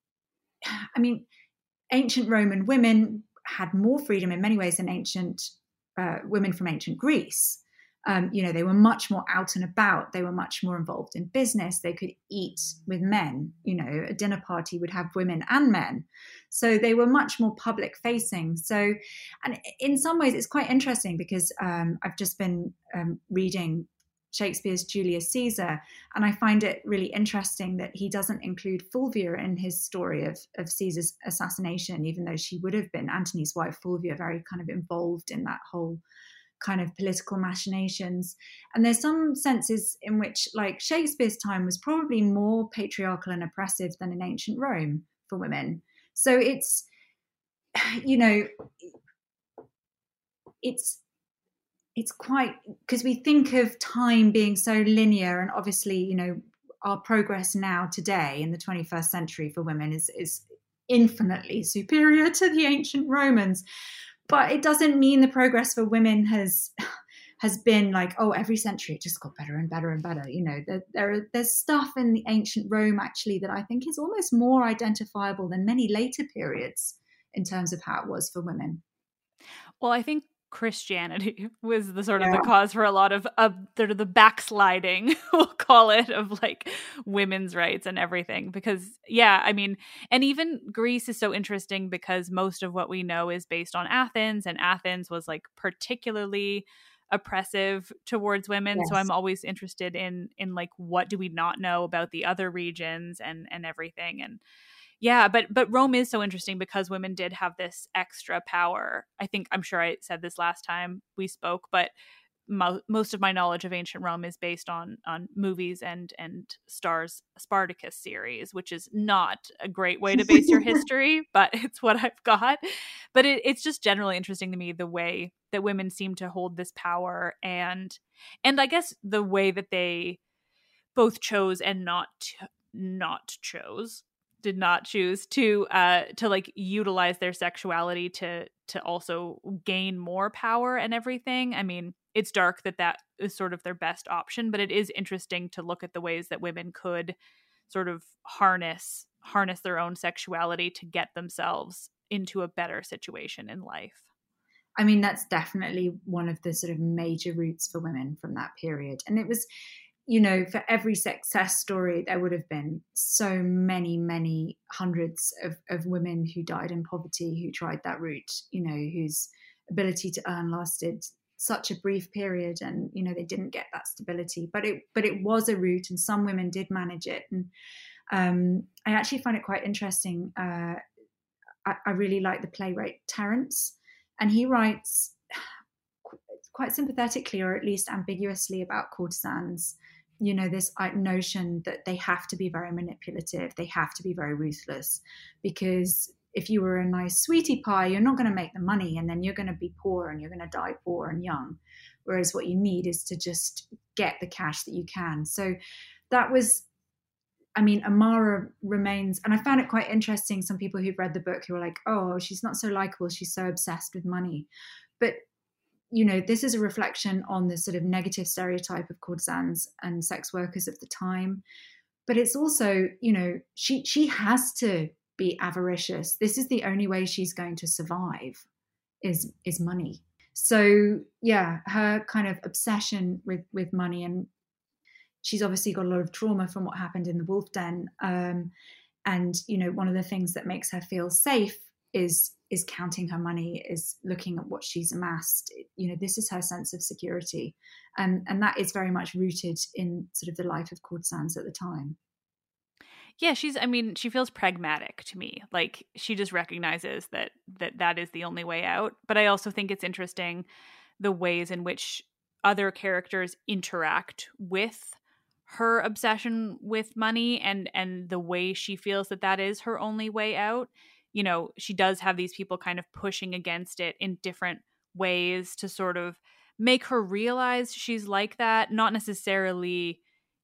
ancient Roman women had more freedom in many ways than ancient women from ancient Greece. They were much more out and about. They were much more involved in business. They could eat with men. A dinner party would have women and men. So they were much more public facing. So, and in some ways it's quite interesting because I've just been reading Shakespeare's Julius Caesar, and I find it really interesting that he doesn't include Fulvia in his story of Caesar's assassination, even though she would have been, Antony's wife, Fulvia, very kind of involved in that whole kind of political machinations. And there's some senses in which, like, Shakespeare's time was probably more patriarchal and oppressive than in ancient Rome for women. So it's quite, because we think of time being so linear, and obviously, our progress now today in the 21st century for women is infinitely superior to the ancient Romans. But it doesn't mean the progress for women has been like, oh, every century it just got better and better and better. There's stuff in the ancient Rome actually that I think is almost more identifiable than many later periods in terms of how it was for women. Well, I think Christianity was the sort of the cause for a lot of the backsliding, we'll call it, of like women's rights and everything. Because and even Greece is so interesting because most of what we know is based on Athens, and Athens was like particularly oppressive towards women. Yes. So I'm always interested in like, what do we not know about the other regions and everything. And yeah, but Rome is so interesting because women did have this extra power. I'm sure I said this last time we spoke, but most of my knowledge of ancient Rome is based on movies and Star's Spartacus series, which is not a great way to base your history, but it's what I've got. But it's just generally interesting to me the way that women seem to hold this power, and I guess the way that they both chose and did not choose to like utilize their sexuality to also gain more power and everything. I mean, it's dark that is sort of their best option, but it is interesting to look at the ways that women could sort of harness their own sexuality to get themselves into a better situation in life. I mean, that's definitely one of the sort of major roots for women from that period. And it was, for every success story, there would have been so many, many hundreds of women who died in poverty, who tried that route, whose ability to earn lasted such a brief period, and, they didn't get that stability. But it was a route, and some women did manage it. And I actually find it quite interesting. I really like the playwright Terence, and he writes quite sympathetically, or at least ambiguously, about courtesans. This notion that they have to be very manipulative, they have to be very ruthless, because if you were a nice sweetie pie, you're not going to make the money, and then you're going to be poor and you're going to die poor and young. Whereas what you need is to just get the cash that you can. So that was, Amara remains, and I found it quite interesting. Some people who've read the book who were like, oh, she's not so likable, she's so obsessed with money. But this is a reflection on the sort of negative stereotype of courtesans and sex workers of the time. But it's also, she has to be avaricious. This is the only way she's going to survive is money. So yeah, her kind of obsession with money, and she's obviously got a lot of trauma from what happened in the wolf den. And, one of the things that makes her feel safe is counting her money, is looking at what she's amassed. This is her sense of security. And that is very much rooted in sort of the life of courtesans at the time. Yeah, she feels pragmatic to me. Like, she just recognizes that is the only way out. But I also think it's interesting the ways in which other characters interact with her obsession with money, and the way she feels that is her only way out. She does have these people kind of pushing against it in different ways to sort of make her realize she's like that. Not necessarily,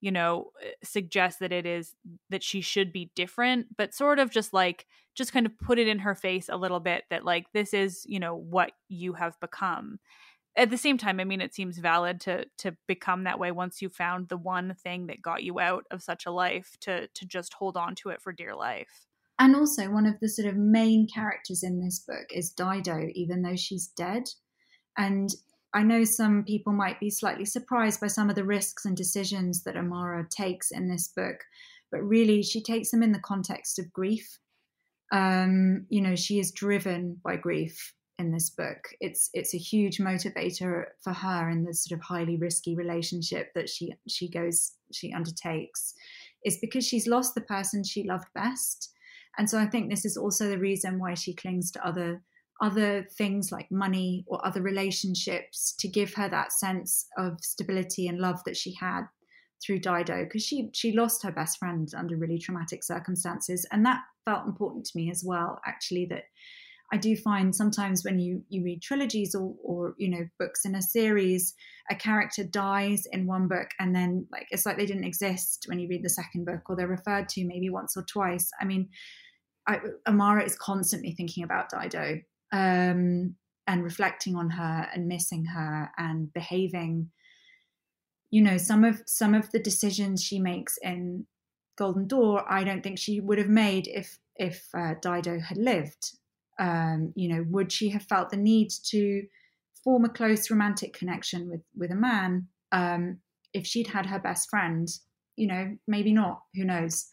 suggests that it is that she should be different, but sort of just kind of put it in her face a little bit that like, this is, what you have become. At the same time, I mean, it seems valid to become that way once you found the one thing that got you out of such a life, to just hold on to it for dear life. And also, one of the sort of main characters in this book is Dido, even though she's dead. And I know some people might be slightly surprised by some of the risks and decisions that Amara takes in this book, but really she takes them in the context of grief. She is driven by grief in this book. It's a huge motivator for her in the sort of highly risky relationship that she undertakes, is because she's lost the person she loved best. And so I think this is also the reason why she clings to other things like money or other relationships to give her that sense of stability and love that she had through Dido, because she lost her best friend under really traumatic circumstances. And that felt important to me as well, actually, that I do find sometimes when you read trilogies or books in a series, a character dies in one book and then it's like they didn't exist when you read the second book, or they're referred to maybe once or twice. I mean, Amara is constantly thinking about Dido and reflecting on her and missing her and behaving. Some of the decisions she makes in Golden Door, I don't think she would have made if Dido had lived. Would she have felt the need to form a close romantic connection with a man if she'd had her best friend? Maybe not. Who knows?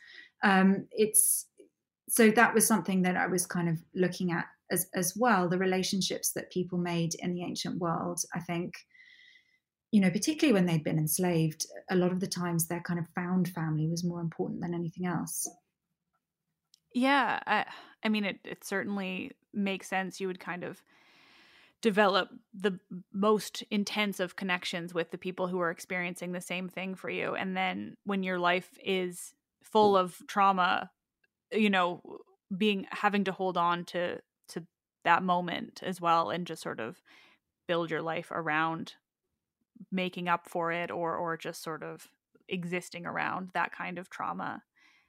So that was something that I was kind of looking at as well. The relationships that people made in the ancient world, I think, particularly when they'd been enslaved, a lot of the times their kind of found family was more important than anything else. Yeah, I mean, it certainly makes sense. You would kind of develop the most intense of connections with the people who are experiencing the same thing for you. And then when your life is full of trauma, having to hold on to that moment as well, and just sort of build your life around making up for it, or just sort of existing around that kind of trauma.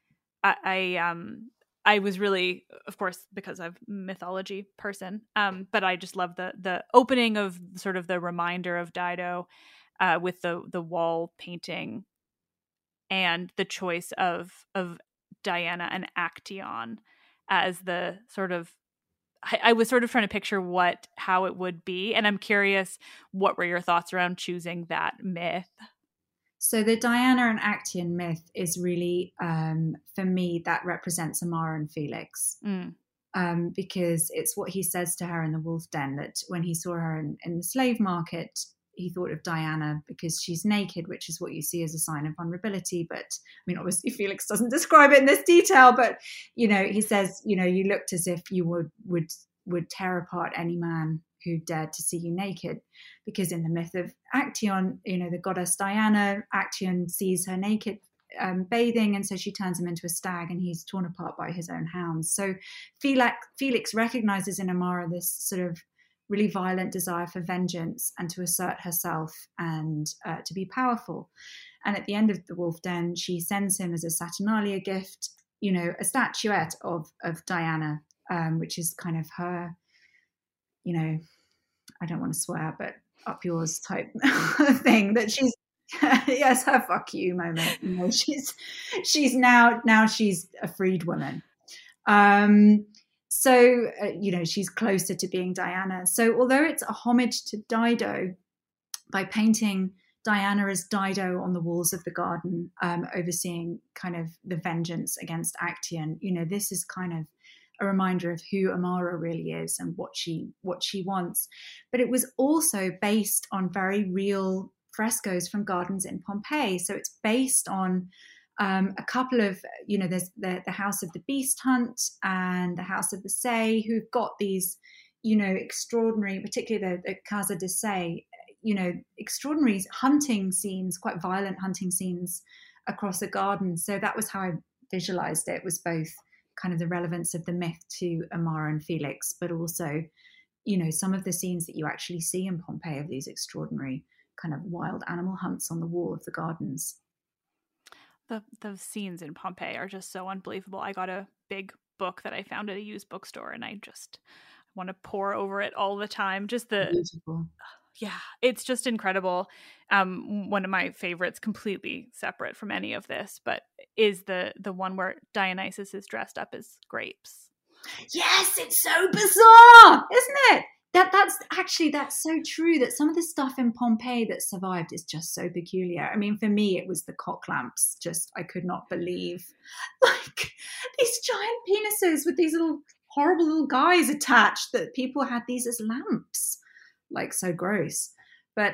I was really, of course, because I'm a mythology person, but I just love the opening of sort of the reminder of Dido with the wall painting and the choice of Diana and Actaeon as the sort of, I was sort of trying to picture how it would be. And I'm curious, what were your thoughts around choosing that myth? So the Diana and Actaeon myth is really, for me, that represents Amara and Felix. Because it's what he says to her in the wolf den, that when he saw her in the slave market, he thought of Diana because she's naked, which is what you see as a sign of vulnerability. But I mean, obviously Felix doesn't describe it in this detail, but, he says, you looked as if you would tear apart any man who dared to see you naked. Because in the myth of Actaeon, the goddess Diana, Actaeon sees her naked bathing, and so she turns him into a stag, and he's torn apart by his own hounds. So Felix recognizes in Amara this sort of really violent desire for vengeance and to assert herself and to be powerful. And at the end of the wolf den, she sends him as a Saturnalia gift, a statuette of Diana, which is kind of her, I don't want to swear, but up yours type thing, that she's, yes, her fuck you moment. She's now she's a freed woman. So, she's closer to being Diana. So although it's a homage to Dido, by painting Diana as Dido on the walls of the garden, overseeing kind of the vengeance against Actaeon, this is kind of a reminder of who Amara really is and what she wants. But it was also based on very real frescoes from gardens in Pompeii. So it's based on a couple of, there's the House of the Beast Hunt and the House of the Say, who've got these, extraordinary, particularly the Casa de Say, extraordinary hunting scenes, quite violent hunting scenes across a garden. So that was how I visualized it, was both kind of the relevance of the myth to Amara and Felix, but also, some of the scenes that you actually see in Pompeii of these extraordinary kind of wild animal hunts on the wall of the gardens. The scenes in Pompeii are just so unbelievable. I got a big book that I found at a used bookstore, and I just want to pour over it all the time. Just beautiful. Yeah, it's just incredible. One of my favorites, completely separate from any of this, but is the one where Dionysus is dressed up as grapes. Yes, it's so bizarre, isn't it? That's so true, that some of the stuff in Pompeii that survived is just so peculiar. I mean, for me, it was the cock lamps. Just, I could not believe, like, these giant penises with these little horrible little guys attached, that people had these as lamps. Like, so gross. But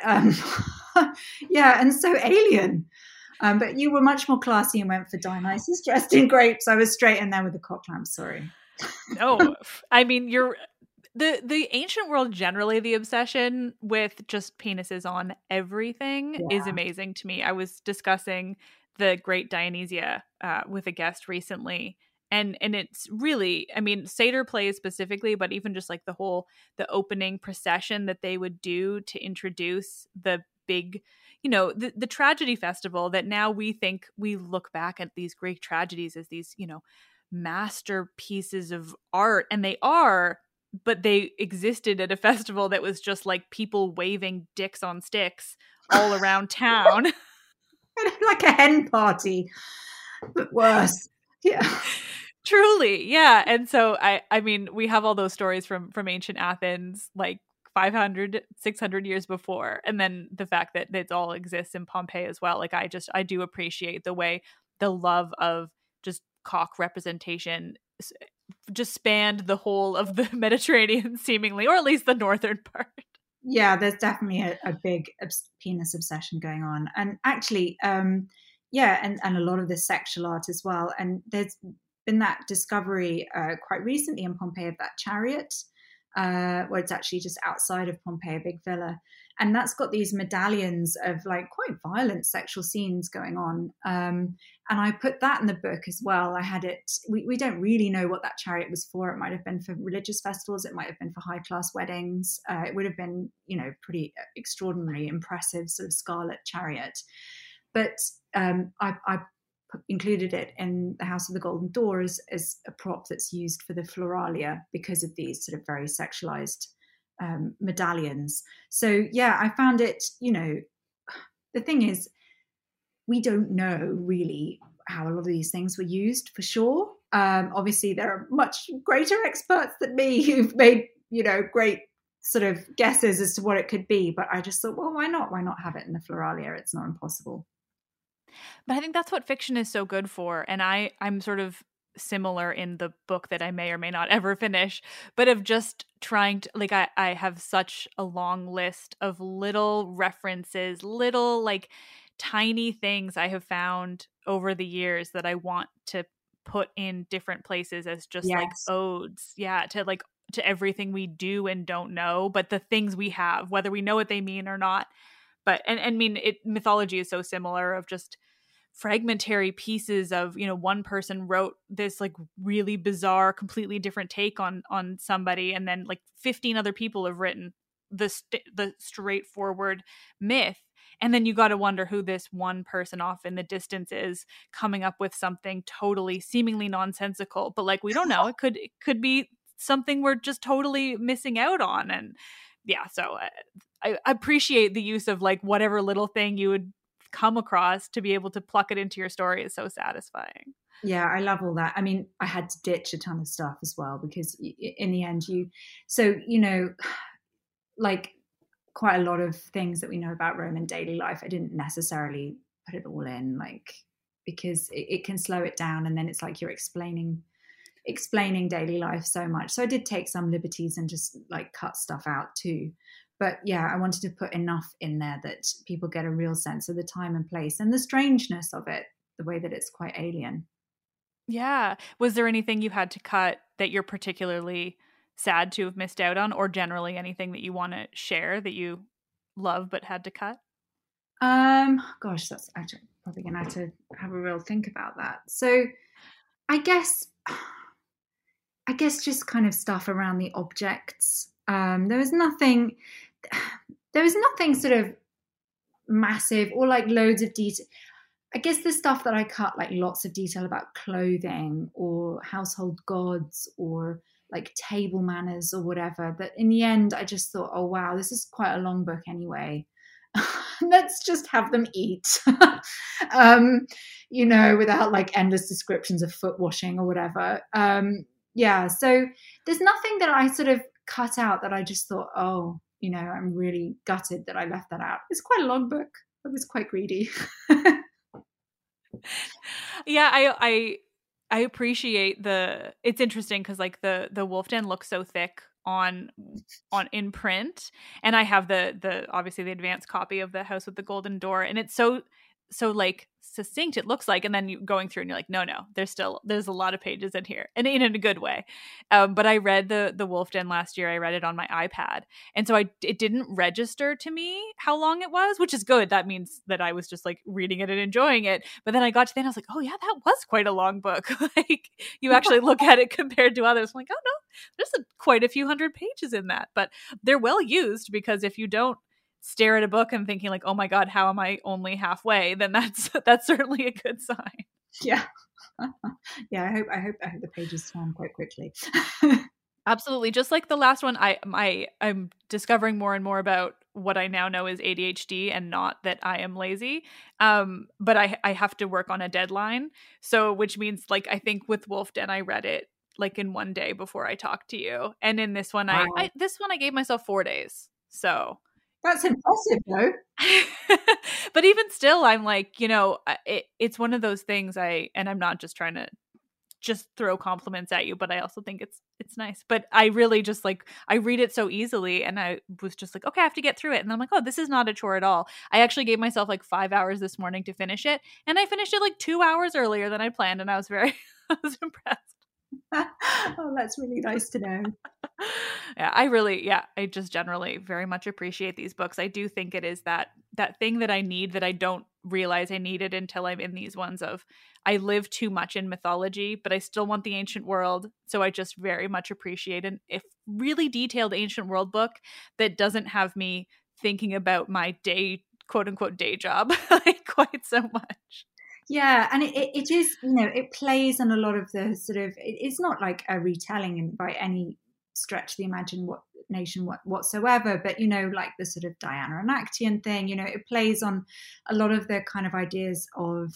yeah, and so alien. But you were much more classy and went for Dionysus dressed in grapes. I was straight in there with the cock lamps, sorry. No, I mean, the ancient world, generally the obsession with just penises on everything is amazing to me. I was discussing the Great Dionysia with a guest recently, and it's really, I mean, satyr plays specifically, but even just like the opening procession that they would do to introduce the big, the tragedy festival, that now we look back at these Greek tragedies as these, masterpieces of art, and they are, but they existed at a festival that was just like people waving dicks on sticks all around town. Like a hen party, but worse. Yeah. Truly. Yeah. And so I mean, we have all those stories from ancient Athens, like 500, 600 years before. And then the fact that it all exists in Pompeii as well. Like, I do appreciate the way the love of just cock representation just spanned the whole of the Mediterranean, seemingly, or at least the northern part. Yeah, there's definitely a big penis obsession going on. And actually, and a lot of the sexual art as well. And there's been that discovery quite recently in Pompeii of that chariot, where it's actually just outside of Pompeii, a big villa. And that's got these medallions of like quite violent sexual scenes going on. And I put that in the book as well. I had it, we don't really know what that chariot was for. It might have been for religious festivals. It might have been for high class weddings. It would have been, pretty extraordinarily impressive sort of scarlet chariot. But I included it in the House of the Golden Door as a prop that's used for the Floralia because of these sort of very sexualized medallions. So yeah, I found it, the thing is, we don't know really how a lot of these things were used for sure. Obviously there are much greater experts than me who've made, great sort of guesses as to what it could be. But I just thought, well, why not? Why not have it in the Floralia? It's not impossible. But I think that's what fiction is so good for. And I'm sort of similar in the book that I may or may not ever finish, but of just trying to, like, I have such a long list of little references, little like tiny things I have found over the years that I want to put in different places as just like odes. Yeah. To everything we do and don't know, but the things we have, whether we know what they mean or not. But, and I mean, mythology is so similar of just fragmentary pieces of, one person wrote this like really bizarre, completely different take on somebody, and then like 15 other people have written the straightforward myth, and then you got to wonder who this one person off in the distance is coming up with something totally seemingly nonsensical, but like we don't know, it could be something we're just totally missing out on. And yeah, so I appreciate the use of like whatever little thing you would come across to be able to pluck it into your story is so satisfying. Yeah, I love all that. I mean, I had to ditch a ton of stuff as well because in the end like quite a lot of things that we know about Roman daily life, I didn't necessarily put it all in, like, because it can slow it down, and then it's like you're explaining daily life so much. So I did take some liberties and just like cut stuff out too. But yeah, I wanted to put enough in there that people get a real sense of the time and place and the strangeness of it, the way that it's quite alien. Yeah. Was there anything you had to cut that you're particularly sad to have missed out on, or generally anything that you want to share that you love but had to cut? Gosh, that's actually probably going to have a real think about that. So I guess just kind of stuff around the objects. There was nothing sort of massive or like loads of detail. I guess the stuff that I cut, like lots of detail about clothing or household gods or like table manners or whatever, that in the end I just thought, oh wow, this is quite a long book anyway. Let's just have them eat, without like endless descriptions of foot washing or whatever. So there's nothing that I sort of cut out that I just thought, oh, I'm really gutted that I left that out. It's quite a long book. I was quite greedy. Yeah, I appreciate it's interesting because like the Wolf Den looks so thick on in print, and I have the obviously the advanced copy of The House with the Golden Door, and it's so like succinct it looks like, and then you going through and you're like, no, there's a lot of pages in here, and in a good way. But I read the Wolf Den last year. I read it on my iPad, and so it didn't register to me how long it was, which is good. That means that I was just like reading it and enjoying it. But then I got to the end, I was like, oh yeah, that was quite a long book. Like you actually look at it compared to others, I'm like, oh no, there's quite a few hundred pages in that, but they're well used, because if you don't stare at a book and thinking like, oh my God, how am I only halfway? Then that's certainly a good sign. Yeah. Yeah. I hope the pages turn quite quickly. Absolutely. Just like the last one, I'm discovering more and more about what I now know is ADHD, and not that I am lazy. But I have to work on a deadline. So, which means like, I think with Wolf Den, I read it like in one day before I talked to you. And in this one, wow. I gave myself 4 days. So that's impressive though. But even still, I'm like, it's one of those things and I'm not just trying to just throw compliments at you, but I also think it's nice. But I really just like, I read it so easily, and I was just like, okay, I have to get through it. And I'm like, oh, this is not a chore at all. I actually gave myself like 5 hours this morning to finish it, and I finished it like 2 hours earlier than I planned, and I was impressed. Oh, that's really nice to know. I just generally very much appreciate these books. I do think it is that thing that I need, that I don't realize I needed until I'm in these ones of, I live too much in mythology, but I still want the ancient world. So I just very much appreciate a really detailed ancient world book that doesn't have me thinking about my quote unquote day job like quite so much. Yeah, and it is, it plays on a lot of the sort of, it's not like a retelling by any stretch of the imagination whatsoever, but, like the sort of Diana and Actaeon thing, it plays on a lot of the kind of ideas of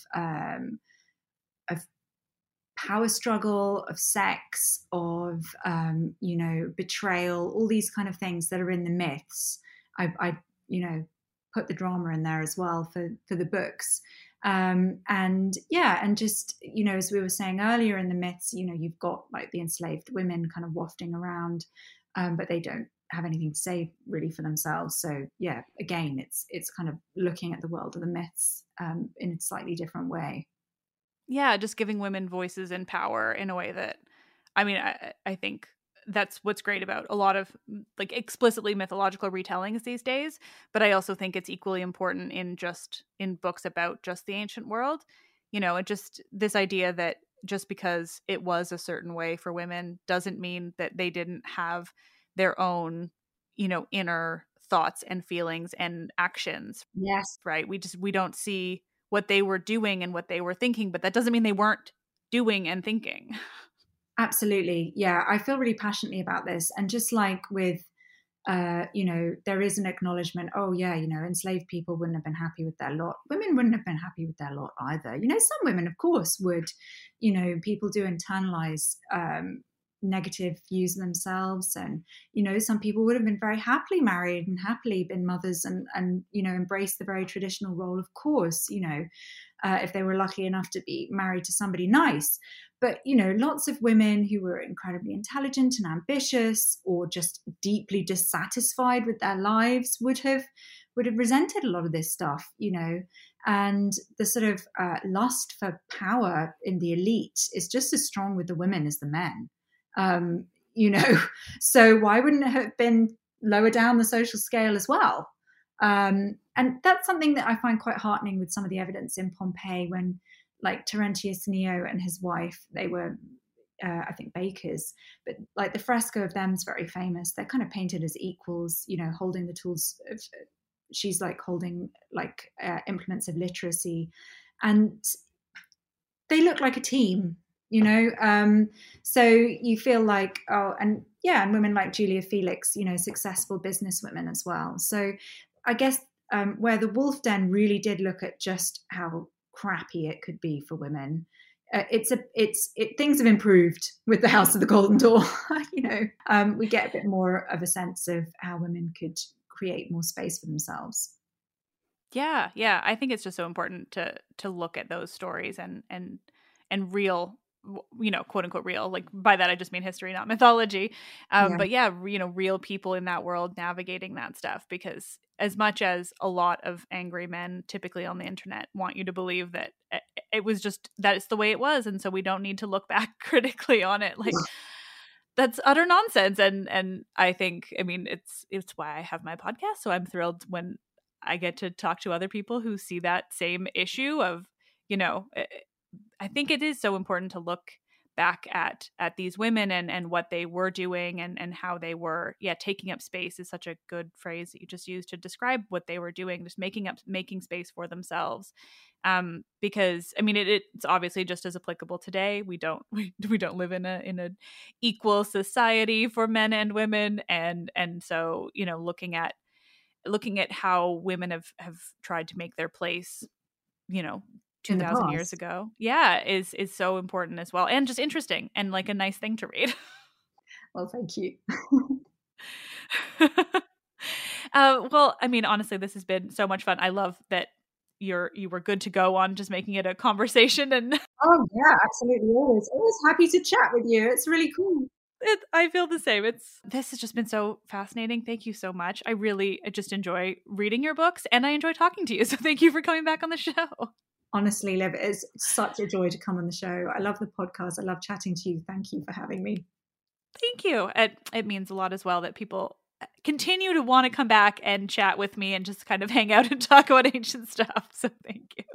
power struggle, of sex, of, betrayal, all these kind of things that are in the myths. I put the drama in there as well for the books. And just, as we were saying earlier in the myths, you've got like the enslaved women kind of wafting around, but they don't have anything to say really for themselves. So yeah, again, it's kind of looking at the world of the myths in a slightly different way. Yeah, just giving women voices and power in a way that, I think that's what's great about a lot of like explicitly mythological retellings these days. But I also think it's equally important in books about just the ancient world, and just this idea that just because it was a certain way for women doesn't mean that they didn't have their own, inner thoughts and feelings and actions. Yes. Right. We don't see what they were doing and what they were thinking, but that doesn't mean they weren't doing and thinking. Absolutely. Yeah. I feel really passionately about this. And just like with, there is an acknowledgement, oh yeah, enslaved people wouldn't have been happy with their lot. Women wouldn't have been happy with their lot either. Some women, of course, would, people do internalize negative views of themselves. And, some people would have been very happily married and happily been mothers and embraced the very traditional role, of course, if they were lucky enough to be married to somebody nice. But, lots of women who were incredibly intelligent and ambitious or just deeply dissatisfied with their lives would have resented a lot of this stuff, and the sort of lust for power in the elite is just as strong with the women as the men, so why wouldn't it have been lower down the social scale as well? And that's something that I find quite heartening with some of the evidence in Pompeii when, like, Terentius Neo and his wife, they were, I think, bakers, but like the fresco of them is very famous. They're kind of painted as equals, holding the tools. She's like holding like implements of literacy. and they look like a team, you know? So you feel like, and women like Julia Felix, you know, successful businesswomen as well. So I guess where The Wolf Den really did look at just how crappy it could be for women. Things have improved with the House of the Golden Door. You know, we get a bit more of a sense of how women could create more space for themselves. Yeah. I think it's just so important to look at those stories and real, you know, quote unquote real. Like by that I just mean history, not mythology. But yeah, you know, real people in that world navigating that stuff. Because as much as a lot of angry men, typically on the internet, want you to believe that it was just that it's the way it was, and so we don't need to look back critically on it. Like that's utter nonsense. And I think, I mean, it's why I have my podcast. So I'm thrilled when I get to talk to other people who see that same issue of, you know, I think it is so important to look back at these women and what they were doing and how they were, taking up space is such a good phrase that you just used to describe what they were doing, just making space for themselves. Because I mean, it's obviously just as applicable today. We don't live in a equal society for men and women. And so, you know, looking at how women have tried to make their place, you know, 2,000 years ago, is so important as well, and just interesting and like a nice thing to read. Well, thank you. Well, I mean, honestly, this has been so much fun. I love that you were good to go on just making it a conversation. And oh yeah, absolutely, always happy to chat with you. It's really cool. I feel the same. This has just been so fascinating. Thank you so much. I just enjoy reading your books, and I enjoy talking to you. So thank you for coming back on the show. Honestly, Liv, it's such a joy to come on the show. I love the podcast. I love chatting to you. Thank you for having me. Thank you. It means a lot as well that people continue to want to come back and chat with me and just kind of hang out and talk about ancient stuff. So thank you.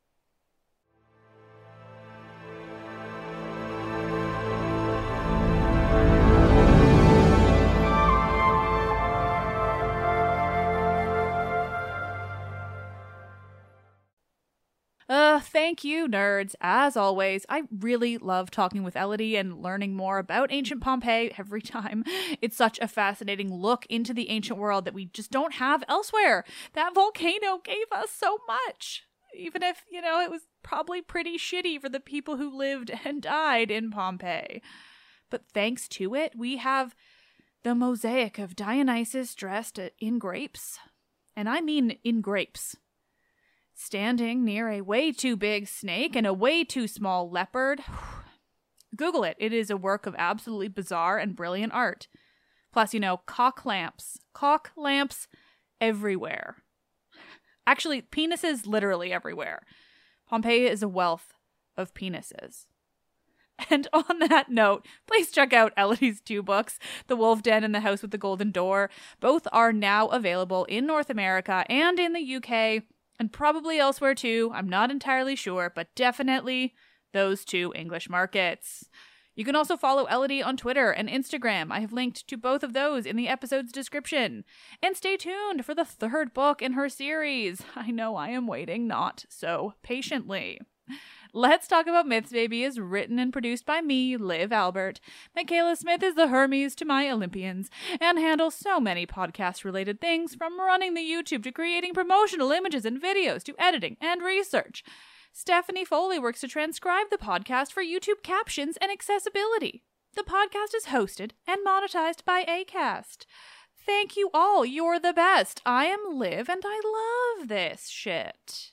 Thank you, nerds. As always, I really love talking with Elodie and learning more about ancient Pompeii every time. It's such a fascinating look into the ancient world that we just don't have elsewhere. That volcano gave us so much, even if, you know, it was probably pretty shitty for the people who lived and died in Pompeii. But thanks to it, we have the mosaic of Dionysus dressed in grapes. And I mean in grapes. Standing near a way too big snake and a way too small leopard. Google it. It is a work of absolutely bizarre and brilliant art. Plus, you know, cock lamps everywhere. Actually, penises literally everywhere. Pompeii is a wealth of penises. And on that note, please check out Elodie's 2 books, The Wolf Den and The House with the Golden Door. Both are now available in North America and in the UK. And probably elsewhere too, I'm not entirely sure, but definitely those 2 English markets. You can also follow Elodie on Twitter and Instagram. I have linked to both of those in the episode's description. And stay tuned for the 3rd book in her series. I know I am waiting not so patiently. Let's Talk About Myths, Baby is written and produced by me, Liv Albert. Michaela Smith is the Hermes to my Olympians and handles so many podcast-related things, from running the YouTube to creating promotional images and videos to editing and research. Stephanie Foley works to transcribe the podcast for YouTube captions and accessibility. The podcast is hosted and monetized by Acast. Thank you all. You're the best. I am Liv, and I love this shit.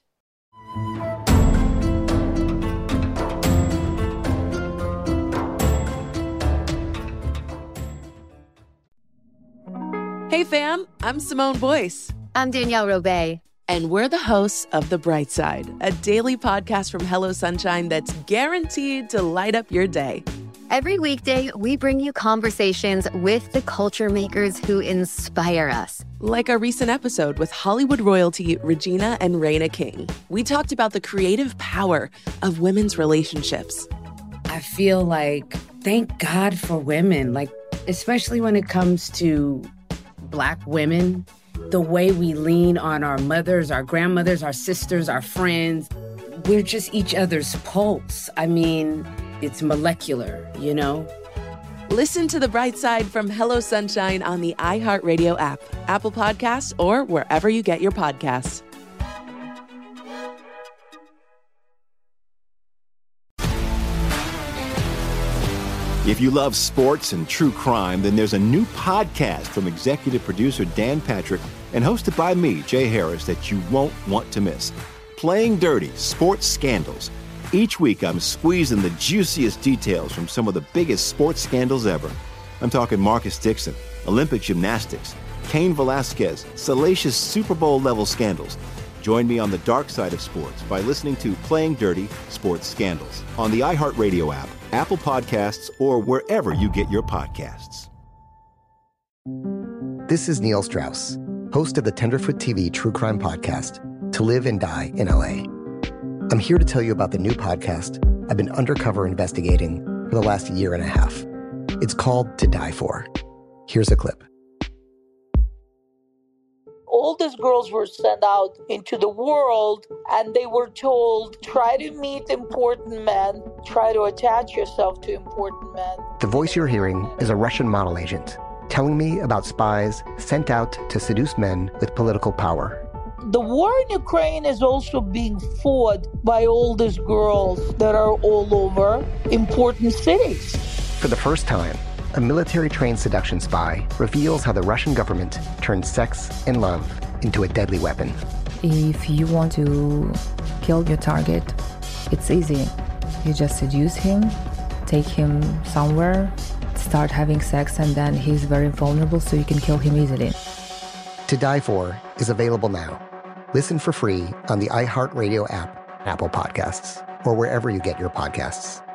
Hey fam, I'm Simone Boyce. I'm Danielle Robay. And we're the hosts of The Bright Side, a daily podcast from Hello Sunshine that's guaranteed to light up your day. Every weekday, we bring you conversations with the culture makers who inspire us. Like our recent episode with Hollywood royalty Regina and Raina King. We talked about the creative power of women's relationships. I feel like, thank God for women, like, especially when it comes to Black women, the way we lean on our mothers, our grandmothers, our sisters, our friends. we're just each other's pulse. I mean, it's molecular, you know? Listen to The Bright Side from Hello Sunshine on the iHeartRadio app, Apple Podcasts, or wherever you get your podcasts. If you love sports and true crime, then there's a new podcast from executive producer Dan Patrick and hosted by me, Jay Harris, that you won't want to miss. Playing Dirty: Sports Scandals. Each week, I'm squeezing the juiciest details from some of the biggest sports scandals ever. I'm talking Marcus Dixon, Olympic gymnastics, Cain Velasquez, salacious Super Bowl-level scandals. Join me on the dark side of sports by listening to Playing Dirty: Sports Scandals on the iHeartRadio app, Apple Podcasts, or wherever you get your podcasts. This is Neil Strauss, host of the Tenderfoot TV True Crime Podcast, To Live and Die in LA. I'm here to tell you about the new podcast I've been undercover investigating for the last year and a half. It's called To Die For. Here's a clip. All these girls were sent out into the world and they were told, try to meet important men, try to attach yourself to important men. The voice you're hearing is a Russian model agent telling me about spies sent out to seduce men with political power. The war in Ukraine is also being fought by all these girls that are all over important cities. For the first time, a military-trained seduction spy reveals how the Russian government turned sex and love into a deadly weapon. If you want to kill your target, it's easy. You just seduce him, take him somewhere, start having sex, and then he's very vulnerable, so you can kill him easily. To Die For is available now. Listen for free on the iHeartRadio app, Apple Podcasts, or wherever you get your podcasts.